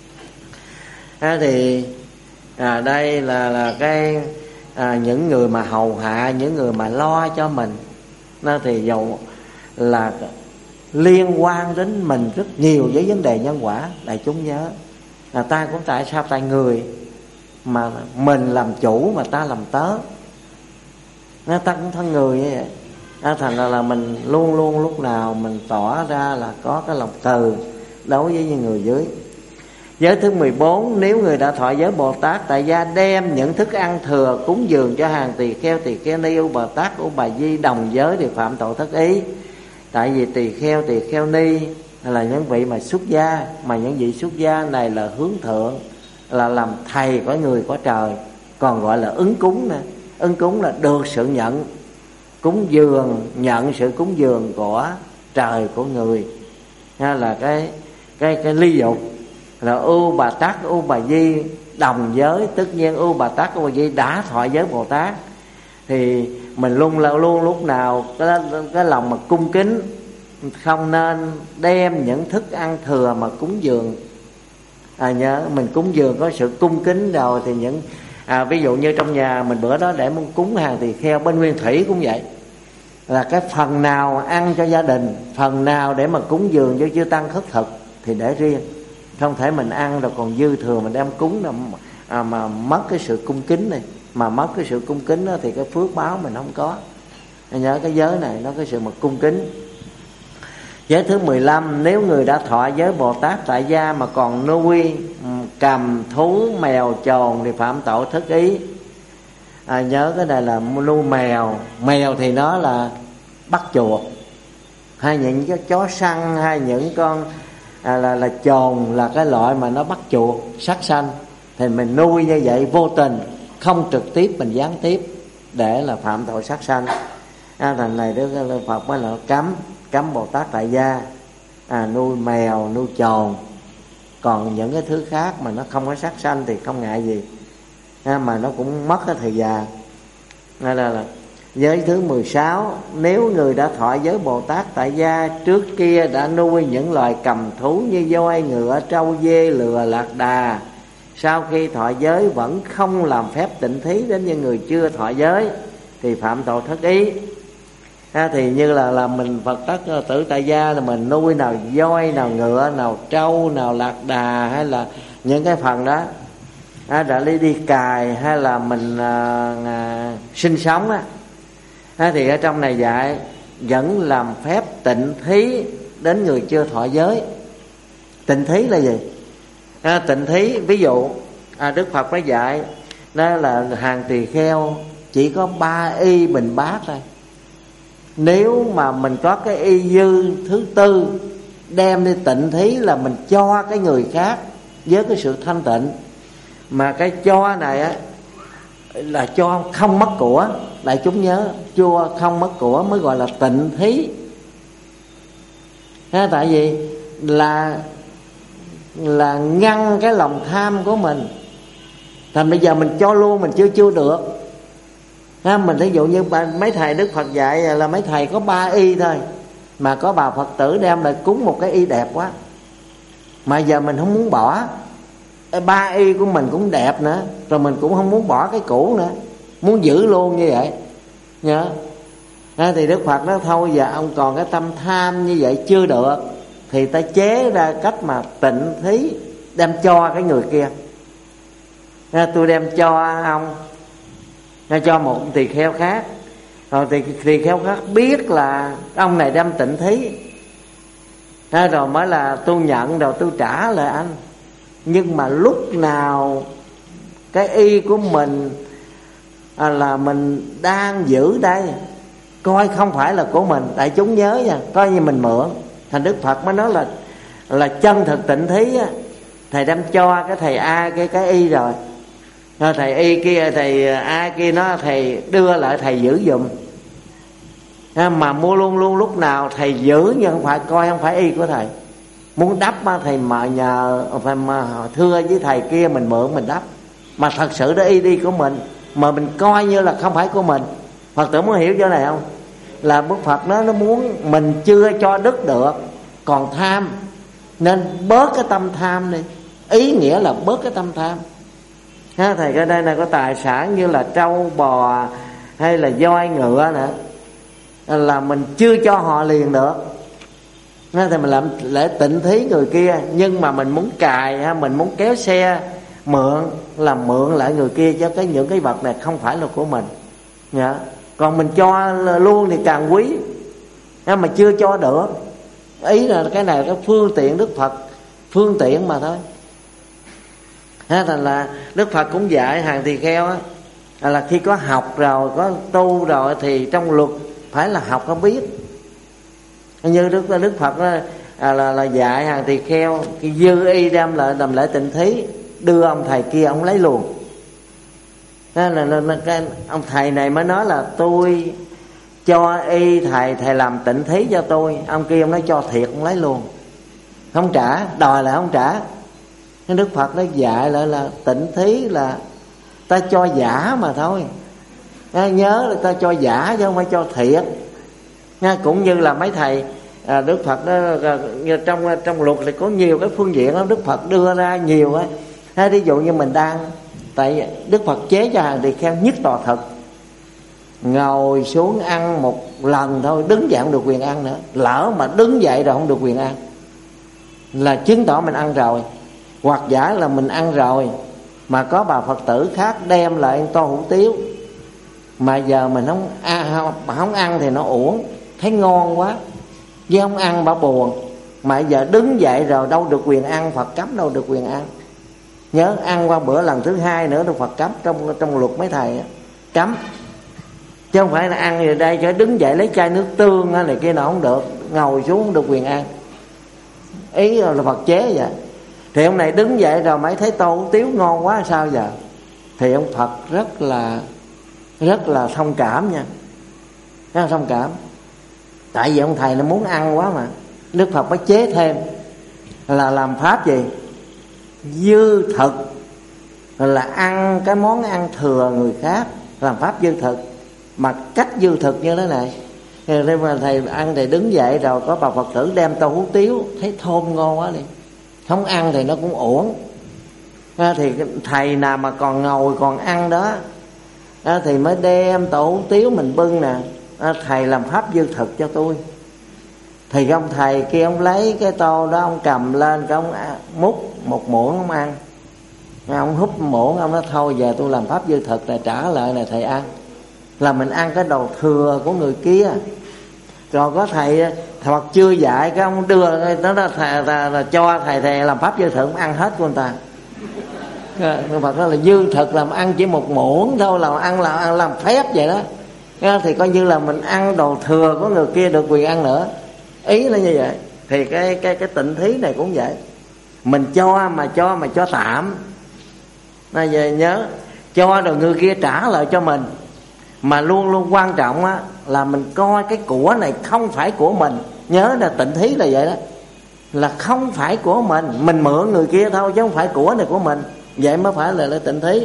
À, thì à, đây là là cái à, những người mà hầu hạ, những người mà lo cho mình, nó thì dầu là liên quan đến mình rất nhiều với vấn đề nhân quả. Đại chúng nhớ là ta cũng tại sao tại người mà mình làm chủ mà ta làm tớ, nó ta cũng thân người như vậy. À, thành ra là mình luôn luôn lúc nào mình tỏ ra là có cái lòng từ đối với những người dưới. Giới thứ mười bốn, nếu người đã thọ giới Bồ Tát tại gia đem những thức ăn thừa cúng dường cho hàng tỳ kheo, tỳ kheo ni, U Bồ Tát, U Bà Di đồng giới thì phạm tội thất ý. Tại vì tỳ kheo, tỳ kheo ni là những vị mà xuất gia, mà những vị xuất gia này là hướng thượng, là làm thầy của người của trời, còn gọi là ứng cúng nè. Ứng cúng là được sự nhận cúng dường, nhận sự cúng dường của trời của người, hay là cái cái cái ly dục. Là U Bà Tát, U Bà Di đồng giới, tất nhiên U Bà Tát, U Bà Di đã thọ giới Bồ Tát, thì mình luôn luôn lúc nào cái, cái lòng mà cung kính, không nên đem những thức ăn thừa mà cúng dường. À, nhớ mình cúng dường có sự cung kính rồi thì những À, ví dụ như trong nhà mình bữa đó để muốn cúng hàng tỳ kheo, bên Nguyên Thủy cũng vậy, là cái phần nào ăn cho gia đình, phần nào để mà cúng dường cho chư tăng khất thực thì để riêng. Không thể mình ăn rồi còn dư thừa mình đem cúng là à, mà mất cái sự cung kính này. Mà mất cái sự cung kính đó thì cái phước báo mình không có. Nhớ cái giới này nó cái sự mà cung kính. Giới thứ mười lăm, nếu người đã thọ giới Bồ Tát tại gia mà còn nuôi cầm, thú, mèo, chồn thì phạm tội thất ý. À, nhớ cái này là nuôi mèo. Mèo thì nó là bắt chuột, hay những cái chó săn, hay những con à, là là chồn là cái loại mà nó bắt chuột sát sanh. Thì mình nuôi như vậy vô tình, không trực tiếp mình gián tiếp, để là phạm tội sát sanh. À, thành này Đức Phật mới là cấm cấm Bồ Tát tại gia à, nuôi mèo, nuôi chồn. Còn những cái thứ khác mà nó không có sát sanh thì không ngại gì, à, mà nó cũng mất cái thời gian. Đây là, là giới thứ mười sáu, nếu người đã thọ giới Bồ Tát tại gia, trước kia đã nuôi những loài cầm thú như voi, ngựa, trâu, dê, lừa, lạc đà, sau khi thọ giới vẫn không làm phép tịnh thí đến như người chưa thọ giới thì phạm tội thất ý. À, thì như là là mình Phật tất tử tại gia là mình nuôi nào voi, nào ngựa, nào trâu, nào lạc đà, hay là những cái phần đó à, đã đi đi cài, hay là mình à, à, sinh sống á, à, thì ở trong này dạy vẫn làm phép tịnh thí đến người chưa thọ giới. Tịnh thí là gì? À, tịnh thí ví dụ à, Đức Phật mới dạy đó là hàng tỳ kheo chỉ có ba y bình bát thôi. Nếu mà mình có cái y dư thứ tư đem đi tịnh thí là mình cho cái người khác với cái sự thanh tịnh. Mà cái cho này á là cho không mất của. Đại chúng nhớ, cho không mất của mới gọi là tịnh thí. À, tại vì là là ngăn cái lòng tham của mình. Thành bây giờ mình cho luôn mình chưa chưa được. À, mình ví dụ như mấy thầy Đức Phật dạy là mấy thầy có ba y thôi, mà có bà Phật tử đem lại cúng một cái y đẹp quá, mà giờ mình không muốn bỏ. Ba y của mình cũng đẹp nữa, rồi mình cũng không muốn bỏ cái cũ nữa, muốn giữ luôn như vậy nhớ. À, thì Đức Phật nói thôi giờ ông còn cái tâm tham như vậy chưa được, thì ta chế ra cách mà tịnh thí, đem cho cái người kia. À, tôi đem cho ông, cho một tỳ kheo khác, rồi tỳ, tỳ kheo khác biết là ông này đem tịnh thí, à, rồi mới là tôi nhận, rồi tôi trả lại anh. Nhưng mà lúc nào cái y của mình à, là mình đang giữ đây, coi không phải là của mình. Đại chúng nhớ nha, coi như mình mượn. Thành Đức Phật mới nói là là chân thực tịnh thí á, thầy đem cho cái thầy A cái cái y rồi, rồi thầy y kia, thầy A kia nó thầy đưa lại thầy giữ giùm. À, mà mua luôn luôn lúc nào thầy giữ, nhưng không phải coi không phải y của thầy. Muốn đắp á, thầy mà nhờ phải mà thưa với thầy kia mình mượn mình đắp, mà thật sự đó y đi của mình, mà mình coi như là không phải của mình. Phật tử muốn hiểu chỗ này không? Là Đức Phật nó nó muốn mình chưa cho đứt được, còn tham, nên bớt cái tâm tham đi. Ý nghĩa là bớt cái tâm tham. Ha, thầy ở đây là có tài sản như là trâu bò hay là voi ngựa nữa, là mình chưa cho họ liền được. Ha, thì mình làm lễ tịnh thí người kia, nhưng mà mình muốn cài ha, mình muốn kéo xe mượn, là mượn lại người kia, cho cái những cái vật này không phải là của mình. Dạ. Còn mình cho luôn thì càng quý, ha, mà chưa cho được. Ý là cái này là cái phương tiện Đức Phật, phương tiện mà thôi. Ha, thành là Đức Phật cũng dạy hàng tỳ kheo á, là khi có học rồi, có tu rồi thì trong luật phải là học có biết. Như Đức Đức Phật đó, à, là, là dạy hàng tỳ kheo khi dư y đem lại làm lễ tịnh thí, đưa ông thầy kia ông lấy luôn. Đó là, là, là cái ông thầy này mới nói là tôi cho y thầy, thầy làm tịnh thí cho tôi. Ông kia ông nói cho thiệt, ông lấy luôn, không trả, đòi lại không trả. Đức Phật nó dạy lại là tịnh thí là ta cho giả mà thôi. À, nhớ là ta cho giả chứ không phải cho thiệt. À, cũng như là mấy thầy à, Đức Phật đó, à, trong trong luật thì có nhiều cái phương diện đó, Đức Phật đưa ra nhiều á. À, ví dụ như mình đang Tại Đức Phật chế cho hàng tỳ kheo nhất tòa thực, ngồi xuống ăn một lần thôi, đứng dậy không được quyền ăn nữa. Lỡ mà đứng dậy rồi không được quyền ăn là chứng tỏ mình ăn rồi. Hoặc giả là mình ăn rồi mà có bà Phật tử khác đem lại tô hủ tiếu, mà giờ mình không ăn, không ăn thì nó uổng, thấy ngon quá, chứ không ăn bà buồn. Mà giờ đứng dậy rồi đâu được quyền ăn, Phật cấm đâu được quyền ăn. Nhớ ăn qua bữa lần thứ hai nữa Đức Phật cấm, trong trong luật mấy thầy á, cấm. Chứ không phải là ăn ở đây cho đứng dậy lấy chai nước tương này kia nào không được, ngồi xuống không được quyền ăn. Ý là Phật chế vậy. Thì ông này đứng dậy rồi mới thấy tô hủ tiếu ngon quá sao giờ? Thì ông Phật rất là rất là thông cảm nha, rất là thông cảm. Tại vì ông thầy nó muốn ăn quá mà, Đức Phật mới chế thêm là làm pháp gì? Dư thực, là ăn cái món ăn thừa người khác, làm pháp dư thực. Mà cách dư thực như thế này, thế mà thầy ăn thì đứng dậy rồi có bà Phật tử đem tô hủ tiếu, thấy thơm ngon quá đi, không ăn thì nó cũng uổng. Thì thầy nào mà còn ngồi còn ăn đó thì mới đem tô hủ tiếu mình bưng nè, thầy làm pháp dư thực cho tôi. Thì ông thầy kia ông lấy cái tô đó, ông cầm lên, cái ông múc một muỗng ông ăn. Ông húp muỗng, ông nói thôi giờ tôi làm pháp dư thực là trả lại là thầy ăn. Là mình ăn cái đồ thừa của người kia. Rồi có thầy Phật chưa dạy, cái ông đưa nó là, thầy, là, là cho thầy thầy làm pháp dư thực, ông ăn hết của người ta. Phật nói là dư thực làm ăn chỉ một muỗng thôi, là ăn là ăn làm phép vậy đó. Thì coi như là mình ăn đồ thừa của người kia được quyền ăn nữa. Ý là như vậy. Thì cái cái cái tịnh thí này cũng vậy. Mình cho mà cho mà cho tạm. Nói về nhớ, cho rồi người kia trả lại cho mình. Mà luôn luôn quan trọng á, là mình coi cái của này không phải của mình. Nhớ là tịnh thí là vậy đó, là không phải của mình, mình mượn người kia thôi chứ không phải của này của mình. Vậy mới phải là, là tịnh thí.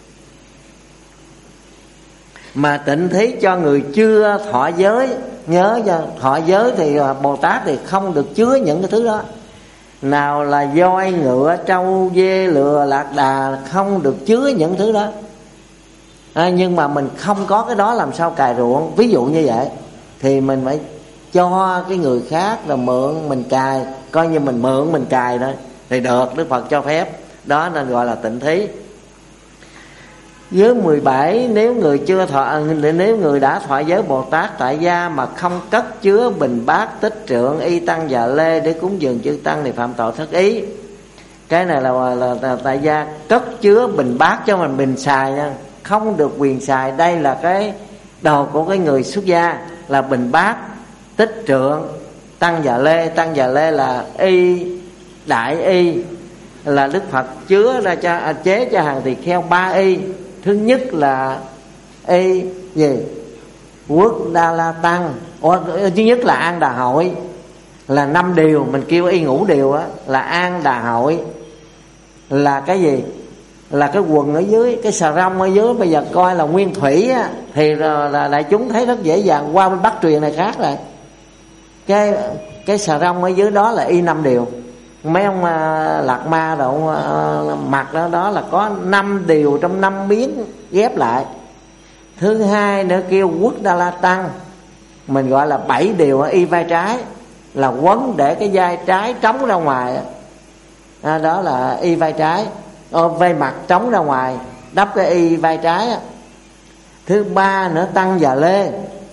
Mà tịnh thí cho người chưa thọ giới. Nhớ cho thọ giới thì Bồ Tát thì không được chứa những cái thứ đó. Nào là voi, ngựa, trâu, dê, lừa, lạc đà, không được chứa những thứ đó. À, nhưng mà mình không có cái đó làm sao cài ruộng. Ví dụ như vậy thì mình phải cho cái người khác rồi mượn mình cài, coi như mình mượn mình cài thôi thì được, Đức Phật cho phép. Đó nên gọi là tịnh thí. Giới mười bảy, nếu người chưa thọ nếu người đã thọ giới Bồ Tát tại gia mà không cất chứa bình bát, tích trượng, y tăng và lê để cúng dường chư tăng thì phạm tội thất ý. Cái này là, là, là tại gia cất chứa bình bát cho mình bình xài nha, không được quyền xài. Đây là cái đồ của cái người xuất gia, là bình bát, tích trượng, tăng và lê. Tăng và lê là y, đại y, là Đức Phật chứa ra cho à, chế cho hàng tỳ kheo ba y. Thứ nhất là y gì? Quốc Đa La Tăng. Ủa, thứ nhất là An Đà Hội, là năm điều, mình kêu y ngũ điều á, là An Đà Hội. Là cái gì? Là cái quần ở dưới, cái xà rong ở dưới. Bây giờ coi là nguyên thủy á, thì là, là đại chúng thấy rất dễ dàng. Qua bên Bắc truyền này khác rồi. Cái cái xà rong ở dưới đó là y năm điều. Mấy ông uh, Lạc Ma rồi ông uh, mặc đó, đó là có năm điều trong năm miếng ghép lại. Thứ hai nữa kêu Quốc Đa La Tăng, mình gọi là bảy điều y vai trái, là quấn để cái vai trái trống ra ngoài. À, đó là y vai trái, ô, vai mặt trống ra ngoài, đắp cái y vai trái. Thứ ba nữa Tăng và Lê.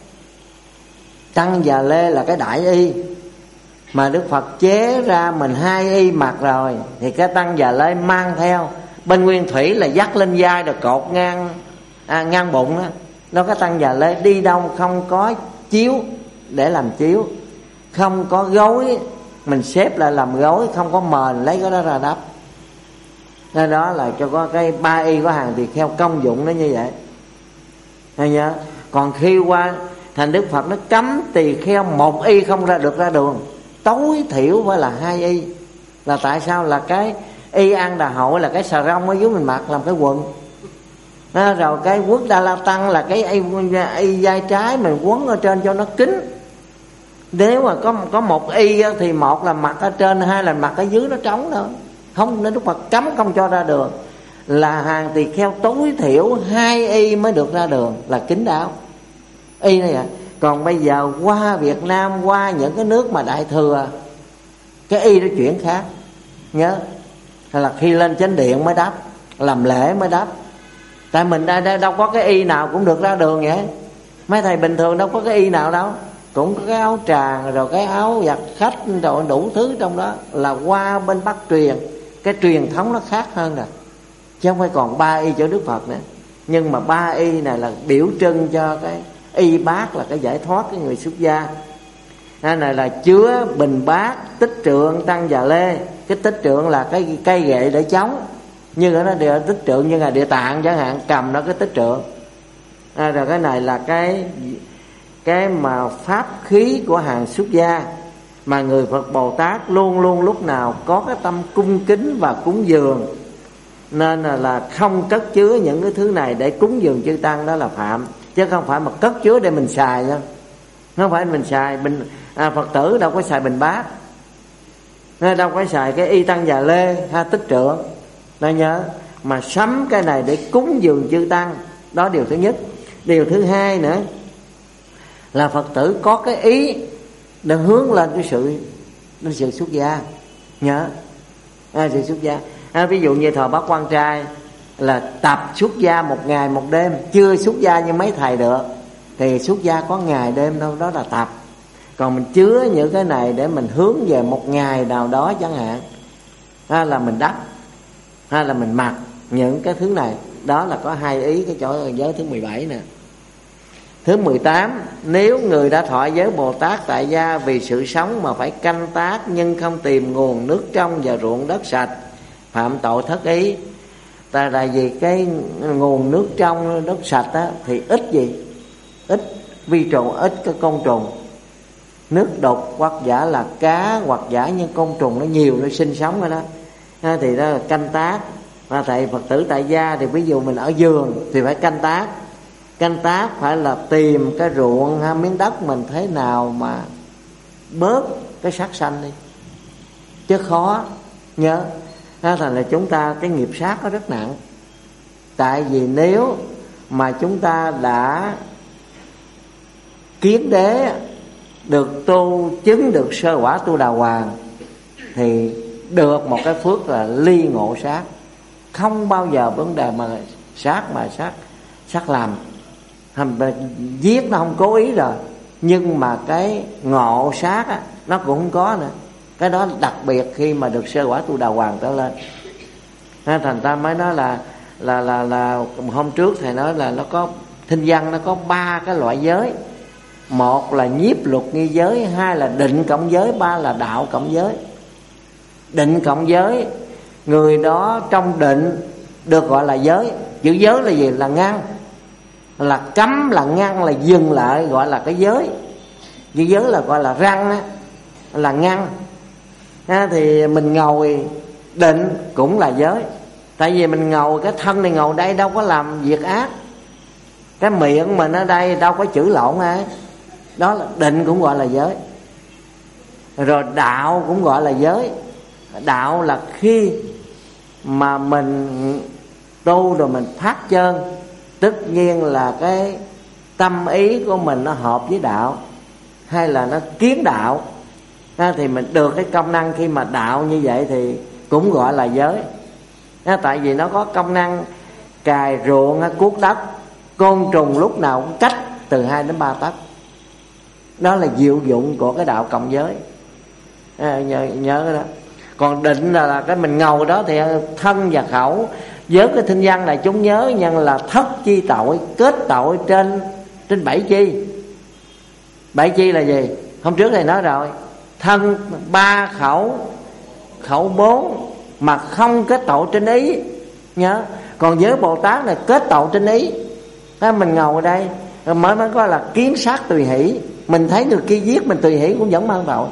Tăng và Lê là cái đại y mà Đức Phật chế ra mình hai y mặc rồi, thì cái tăng và lê mang theo. Bên nguyên thủy là dắt lên vai rồi cột ngang à, ngang bụng đó. Nó có tăng và lê, đi đâu không có chiếu để làm chiếu, không có gối mình xếp lại làm gối, không có mền lấy cái đó ra đắp. Nên đó là cho có cái ba y của hàng tỳ kheo công dụng nó như vậy. Thấy nhớ? Còn khi qua thành Đức Phật nó cấm tỳ kheo một y không ra được ra đường, tối thiểu phải là hai y. Là tại sao? Là cái y An Đà Hội là cái xà rong ở dưới mình mặc làm cái quần đó, rồi cái Quốc Đa La Tăng là cái y, y vai trái mình quấn ở trên cho nó kín. Nếu mà có có một y thì một là mặc ở trên, hai là mặc ở dưới nó trống thôi, không, nên Đức Phật cấm không cho ra đường. là hàng tỳ kheo tối thiểu hai y mới được ra đường là kín đáo y này ạ. Còn bây giờ qua Việt Nam, qua những cái nước mà đại thừa, cái y nó chuyển khác. Nhớ hay là khi lên chánh điện mới đắp, làm lễ mới đắp. Tại mình đây, đây đâu có cái y nào cũng được ra đường vậy. Mấy thầy bình thường đâu có cái y nào đâu, cũng có cái áo tràng rồi cái áo giặt khách rồi đủ thứ trong đó. Là qua bên Bắc truyền, cái truyền thống nó khác hơn rồi, chứ không phải còn ba y chỗ Đức Phật nữa. Nhưng mà ba y này là biểu trưng cho cái y bát, là cái giải thoát cái người xuất gia. Cái này là chứa bình bát, tích trượng, tăng già lê. Cái tích trượng là cái cây gậy để chống, như ở nó địa tích trượng như là Địa Tạng chẳng hạn, cầm nó cái tích trượng. À, rồi cái này là cái cái mà pháp khí của hàng xuất gia, mà người Phật Bồ Tát luôn luôn lúc nào có cái tâm cung kính và cúng dường, nên là, là không cất chứa những cái thứ này để cúng dường chư tăng, đó là phạm, chứ không phải mà cất chứa để mình xài nha. Không phải mình xài bình à, Phật tử đâu có xài bình bát, đâu có xài cái y tăng già lê ha tích trượng, đó nhớ. Mà sắm cái này để cúng dường chư tăng, đó điều thứ nhất. Điều thứ hai nữa là Phật tử có cái ý để hướng lên cái sự đến sự xuất gia, nhớ à, sự xuất gia. À, ví dụ như thời Bác Quan Trai là tập xuất gia một ngày một đêm, chưa xuất gia như mấy thầy được, thì xuất gia có ngày đêm đâu, đó là tập. Còn mình chứa những cái này để mình hướng về một ngày nào đó chẳng hạn, hay là mình đắp, hay là mình mặc những cái thứ này. Đó là có hai ý cái chỗ giới thứ mười bảy nè. Thứ mười tám, nếu người đã thọ giới Bồ Tát tại gia vì sự sống mà phải canh tác nhưng không tìm nguồn nước trong và ruộng đất sạch, phạm tội thất ý. Ta là vì cái nguồn nước trong, đất sạch á, thì ít gì? Ít vi trùng, ít cái côn trùng. Nước đục hoặc giả là cá, hoặc giả những côn trùng nó nhiều, nó sinh sống ở đó. À, thì đó là canh tác. Mà thầy Phật tử tại gia thì ví dụ mình ở vườn thì phải canh tác. Canh tác phải là tìm cái ruộng ha, miếng đất mình thế nào mà bớt cái sát sanh đi, chứ khó. Nhớ đó là chúng ta cái nghiệp sát nó rất nặng. Tại vì nếu mà chúng ta đã kiến đế, được tu chứng được sơ quả tu đà hoàng, thì được một cái phước là ly ngộ sát. Không bao giờ vấn đề mà sát mà sát sát làm, giết nó không cố ý rồi, nhưng mà cái ngộ sát á, nó cũng không có nữa. Cái đó đặc biệt khi mà được sơ quả tu đà hoàng trở lên. Thành ta mới nói là là là là hôm trước thầy nói là nó có thinh văn, nó có ba cái loại giới. Một là nhiếp luật nghi giới, hai là định cộng giới, ba là đạo cộng giới. Định cộng giới, người đó trong định được gọi là giới. Chữ giới là gì? Là ngăn, là cấm, là ngăn, là dừng lại, gọi là cái giới. Chữ giới là gọi là răng á, là ngăn. À, thì mình ngồi định cũng là giới. Tại vì mình ngồi, cái thân này ngồi đây đâu có làm việc ác, cái miệng mình ở đây đâu có chửi lộn ai. Đó là định cũng gọi là giới. Rồi đạo cũng gọi là giới. Đạo là khi mà mình tu rồi mình phát chân, tất nhiên là cái tâm ý của mình nó hợp với đạo, hay là nó kiến đạo, à, thì mình được cái công năng khi mà đạo như vậy thì cũng gọi là giới. À, tại vì nó có công năng cài ruộng, cuốc đất, côn trùng lúc nào cũng cách từ hai đến ba tấc. Đó là diệu dụng của cái đạo cộng giới. À, nhớ, nhớ cái đó. Còn định là, là cái mình ngầu đó thì thân và khẩu. Với cái thinh văn này chúng nhớ nhân là thất chi tội, kết tội trên trên bảy chi. Bảy chi là gì? Hôm trước thầy nói rồi, thân ba, khẩu khẩu bốn, mà không kết tội trên ý. Nhớ. Còn với Bồ Tát này kết tội trên ý. Đó, mình ngồi ở đây mới mới có là kiến sát tùy hỷ. Mình thấy người kia giết mình tùy hỷ cũng vẫn mang tội.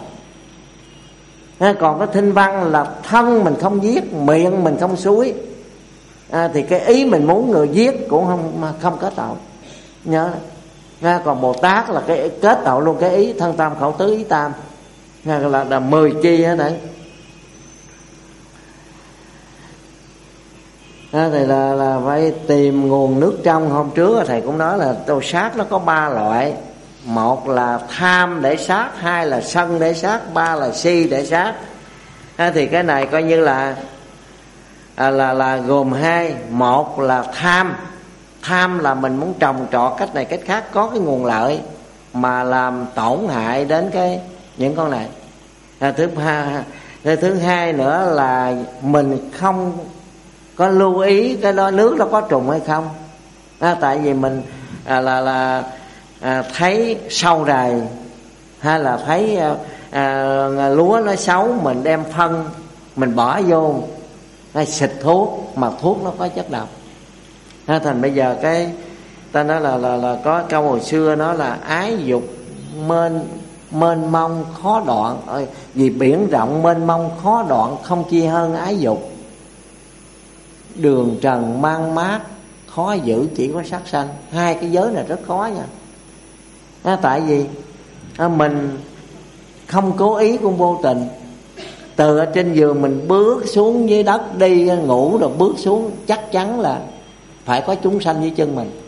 À, còn cái thinh văn là thân mình không giết, miệng mình không xúi, à, thì cái ý mình muốn người giết cũng không không kết tội. Nhớ. À, còn Bồ Tát là cái kết tội luôn cái ý thân tam khẩu tứ ý tam, à, là, là mười chi hết đấy. À, thì là, là phải tìm nguồn nước trong. Hôm trước thầy cũng nói là tô sát nó có ba loại. Một là tham để sát, hai là sân để sát, ba là si để sát. À, thì cái này coi như là à, là là gồm hai. Một là tham. Tham là mình muốn trồng trọt cách này cách khác, có cái nguồn lợi mà làm tổn hại đến cái những con này. À, thứ hai thứ hai nữa là mình không có lưu ý cái đó nước nó có trùng hay không. À, tại vì mình à, là là à, thấy sâu rầy, hay là thấy à, à, lúa nó xấu, mình đem phân mình bỏ vô, hay xịt thuốc mà thuốc nó có chất độc. À, thành bây giờ cái ta nói là là là có câu hồi xưa nó là ái dục mênh mênh mông khó đoạn. Ơi, vì biển rộng mênh mông khó đoạn, không chi hơn ái dục. Đường trần mang mát khó giữ, chỉ có sát sanh. Hai cái giới này rất khó nha. À, tại vì à, mình không cố ý cũng vô tình. Từ ở trên giường mình bước xuống dưới đất đi ngủ rồi bước xuống, chắc chắn là phải có chúng sanh dưới chân mình.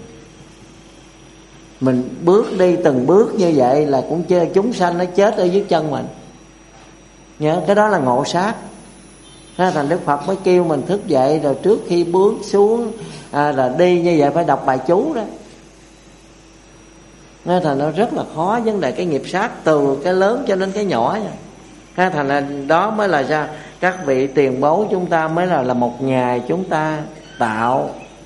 Mình bước đi từng bước như vậy là cũng chơi chúng sanh nó chết ở dưới chân mình. Nhớ cái đó là ngộ sát. À, thành Đức Phật mới kêu mình thức dậy rồi trước khi bước xuống à, là đi như vậy phải đọc bài chú đó. Nên thành nó rất là khó vấn đề cái nghiệp sát từ cái lớn cho đến cái nhỏ nha. Nên thành là đó mới là sao các vị tiền bối chúng ta mới là là một ngày chúng ta tạo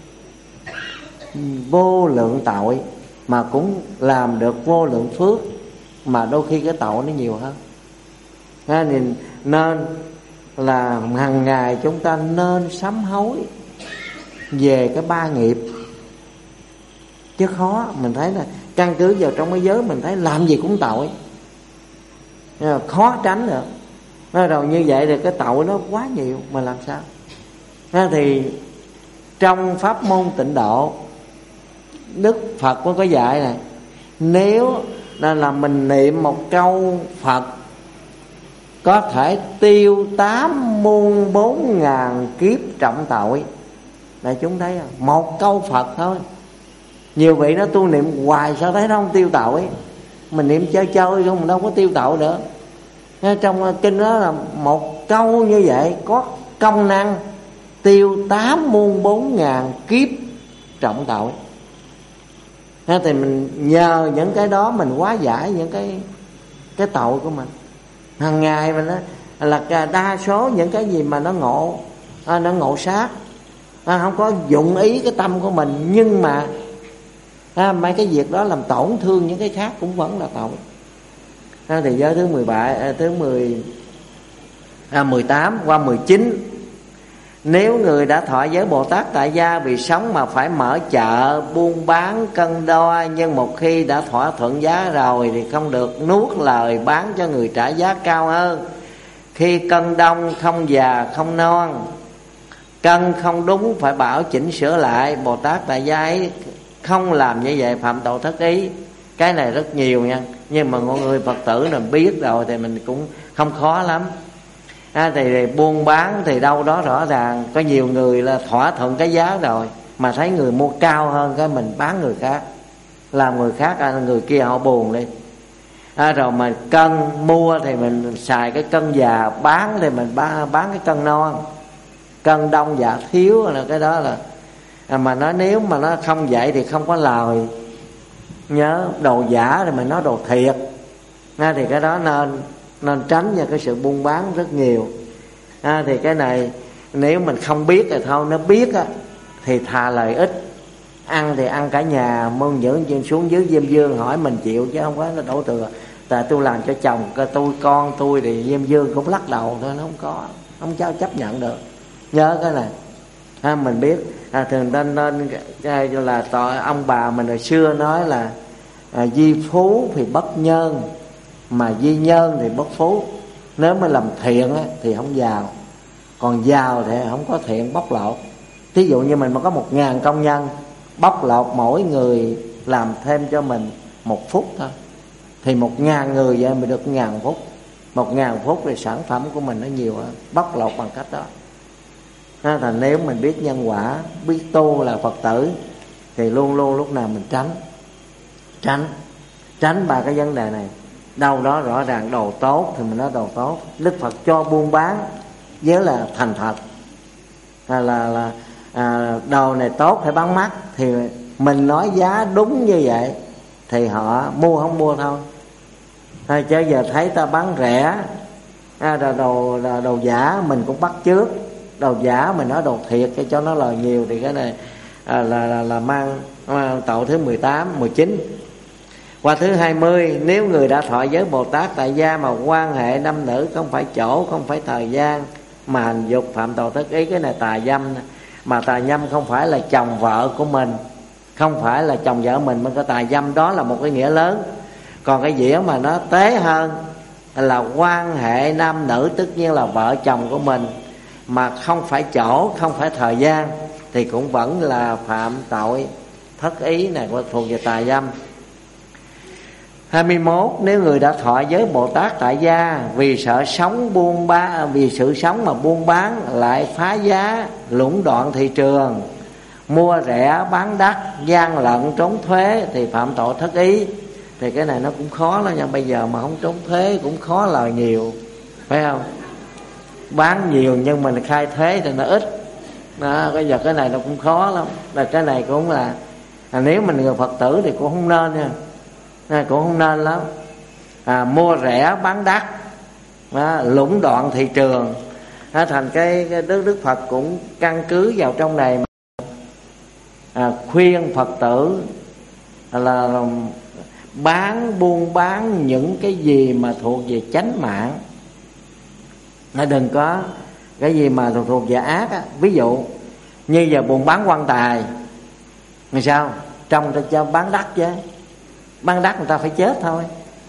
vô lượng tội mà cũng làm được vô lượng phước, mà đôi khi cái tội nó nhiều hơn. Nên, nên là hàng ngày chúng ta nên sám hối về cái ba nghiệp. Chứ khó, mình thấy là căn cứ vào trong cái giới mình thấy làm gì cũng tội, khó tránh được. Rồi như vậy thì cái tội nó quá nhiều mà làm sao. Thì trong pháp môn tịnh độ, Đức Phật mới có dạy này, nếu là mình niệm một câu Phật có thể tiêu tám muôn bốn ngàn kiếp trọng tội. Để chúng thấy không? Một câu Phật thôi. Nhiều vị nó tu niệm hoài sao thấy nó không tiêu tội. Mình niệm chơi chơi không, mình đâu có tiêu tội nữa. Trong kinh đó là một câu như vậy có công năng tiêu tám muôn bốn ngàn kiếp trọng tội. Thế thì mình nhờ những cái đó mình hóa giải những cái cái tội của mình. Hàng ngày mình đó, là đa số những cái gì mà nó ngộ à, nó ngộ sát à, không có dụng ý cái tâm của mình, nhưng mà à, mấy cái việc đó làm tổn thương những cái khác cũng vẫn là tội. À, thì giới thứ mười bảy, à, thứ mười à, mười tám qua mười chín. Nếu người đã thọ giới Bồ Tát tại gia vì sống mà phải mở chợ buôn bán cân đo, nhưng một khi đã thỏa thuận giá rồi thì không được nuốt lời bán cho người trả giá cao hơn. Khi cân đông không già không non, cân không đúng phải bảo chỉnh sửa lại. Bồ Tát tại gia ấy không làm như vậy phạm tội thất ý. Cái này rất nhiều nha, nhưng mà mọi người Phật tử mình biết rồi thì mình cũng không khó lắm. À, thì, thì buôn bán thì đâu đó rõ ràng có nhiều người là thỏa thuận cái giá rồi mà thấy người mua cao hơn cái mình bán người khác, làm người khác à, người kia họ buồn đi. À, rồi mà cân mua thì mình xài cái cân già, bán thì mình bán, bán cái cân non. Cân đông dạ thiếu là cái đó là à, mà nó nếu mà nó không vậy thì không có lời. Nhớ đồ giả thì mình nói đồ thiệt. À, thì cái đó nên nên tránh nha, cái sự buôn bán rất nhiều. À, thì cái này nếu mình không biết thì thôi, nó biết á thì thà lợi ích. Ăn thì ăn cả nhà, môn dưỡng xuống dưới Diêm Dương hỏi mình chịu chứ không có nó đổ thừa. Tại tôi làm cho chồng tôi con tôi thì Diêm Dương cũng lắc đầu thôi, nó không có, không cho chấp nhận được. Nhớ cái này. À, mình biết à, thường nên nên là tội ông bà mình hồi xưa nói là à, di phú thì bất nhân, mà di nhân thì bất phú. Nếu mà làm thiện á, thì không giàu, còn giàu thì không có thiện, bóc lột. Thí dụ như mình mà có một ngàn công nhân, bóc lột mỗi người làm thêm cho mình một phút thôi, thì một ngàn người vậy mình được ngàn phút. Một ngàn phút thì sản phẩm của mình nó nhiều hơn, bóc lột bằng cách đó. Đó, thành nếu mình biết nhân quả, biết tu là Phật tử, thì luôn luôn lúc nào mình tránh tránh tránh ba cái vấn đề này. Đâu đó rõ ràng đồ tốt thì mình nói đồ tốt. Đức Phật cho buôn bán với là thành thật, là là, là à, đồ này tốt phải bán mắc, thì mình nói giá đúng như vậy thì họ mua không mua thôi. À, chứ giờ thấy ta bán rẻ, à, đồ, đồ, đồ, đồ giả mình cũng bắt chước, đồ giả mình nói đồ thiệt để cho nó lời nhiều, thì cái này à, là, là, là mang, mang tội thứ mười tám, mười chín. Qua thứ hai mươi, nếu người đã thọ giới Bồ Tát tại gia mà quan hệ nam nữ không phải chỗ, không phải thời gian, mà hành dục phạm tội thất ý, cái này tà dâm. Mà tà dâm không phải là chồng vợ của mình, không phải là chồng vợ mình mới có tà dâm, đó là một cái nghĩa lớn. Còn cái nghĩa mà nó tế hơn là quan hệ nam nữ, tất nhiên là vợ chồng của mình, mà không phải chỗ, không phải thời gian, thì cũng vẫn là phạm tội thất ý này, thuộc về tà dâm. Hai mươi mốt, nếu người đã thọ giới Bồ Tát tại gia vì sợ sống buôn bán, vì sự sống mà buôn bán lại phá giá, lũng đoạn thị trường, mua rẻ bán đắt, gian lận trốn thuế, thì phạm tội thất ý. Thì cái này nó cũng khó lắm nha, bây giờ mà không trốn thuế cũng khó lời nhiều, phải không? Bán nhiều nhưng mình khai thuế thì nó ít đó, cái giờ cái này nó cũng khó lắm. Là cái này cũng là à, nếu mình người Phật tử thì cũng không nên nha, à, cũng không nên lắm. À, mua rẻ bán đắt, à, lũng đoạn thị trường, à, thành cái, cái Đức Đức Phật cũng căn cứ vào trong này mà, à, khuyên Phật tử là, là bán buôn bán những cái gì mà thuộc về chánh mạng, nó đừng có cái gì mà thuộc, thuộc về ác á. Ví dụ như giờ buôn bán quan tài thì sao, trong ta cho bán đắt chứ, bán đắt người ta phải chết thôi.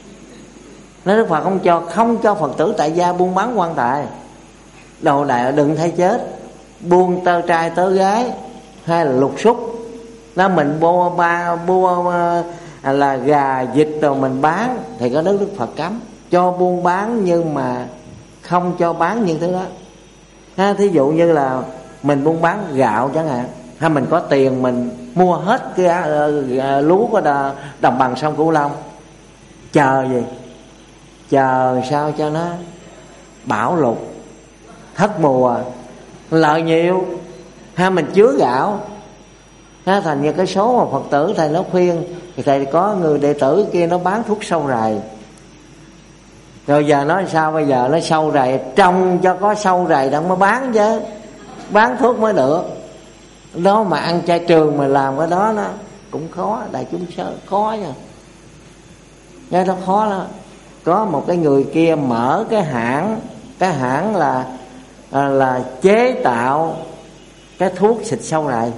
Nếu Đức Phật không cho, không cho Phật tử tại gia buôn bán quan tài, đồ đại đừng thấy chết, buôn tơ trai tớ gái hay là lục xúc đó, mình mua ba mua là gà vịt rồi mình bán thì có Đức Đức Phật cấm cho buôn bán, nhưng mà không cho bán những thứ đó. Ha, thí dụ như là mình buôn bán gạo chẳng hạn, hay mình có tiền mình mua hết cái uh, lúa của đà, đồng bằng sông Cửu Long, chờ gì, chờ sao cho nó bão lụt thất mùa lợi nhiều. Ha, mình chứa gạo, ha, thành như cái số mà Phật tử thầy nó khuyên, thì thầy có người đệ tử kia nó bán thuốc sâu rầy. Rồi giờ nói sao bây giờ, nó sâu rầy trồng cho có sâu rầy đặng mới bán chứ, bán thuốc mới được. Đó mà ăn chay trường mà làm cái đó nó cũng khó, đại chúng sơ khó nha, nghe nó khó lắm. Có một cái người kia mở cái hãng, cái hãng là là chế tạo cái thuốc xịt sâu rầy.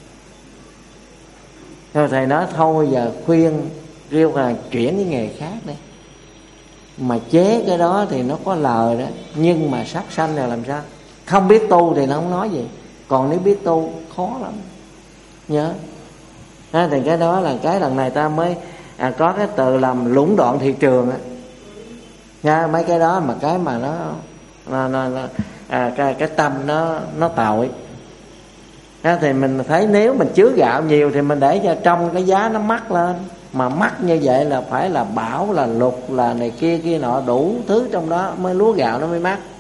Rồi thầy nói thôi giờ khuyên riêu là chuyển cái nghề khác đi, mà chế cái đó thì nó có lời đó, nhưng mà sát sanh là làm sao? Không biết tu thì nó không nói gì, còn nếu biết tu khó lắm nhớ. À, thì cái đó là cái lần này ta mới à, có cái từ làm lũng đoạn thị trường á nha. Mấy cái đó mà cái mà nó, nó, nó, nó à, cái, cái tâm nó nó tội. À, thì mình thấy nếu mình chứa gạo nhiều thì mình để cho trong cái giá nó mắc lên, mà mắc như vậy là phải là bão, là lụt, là này kia kia nọ, đủ thứ trong đó mới lúa gạo nó mới mắc.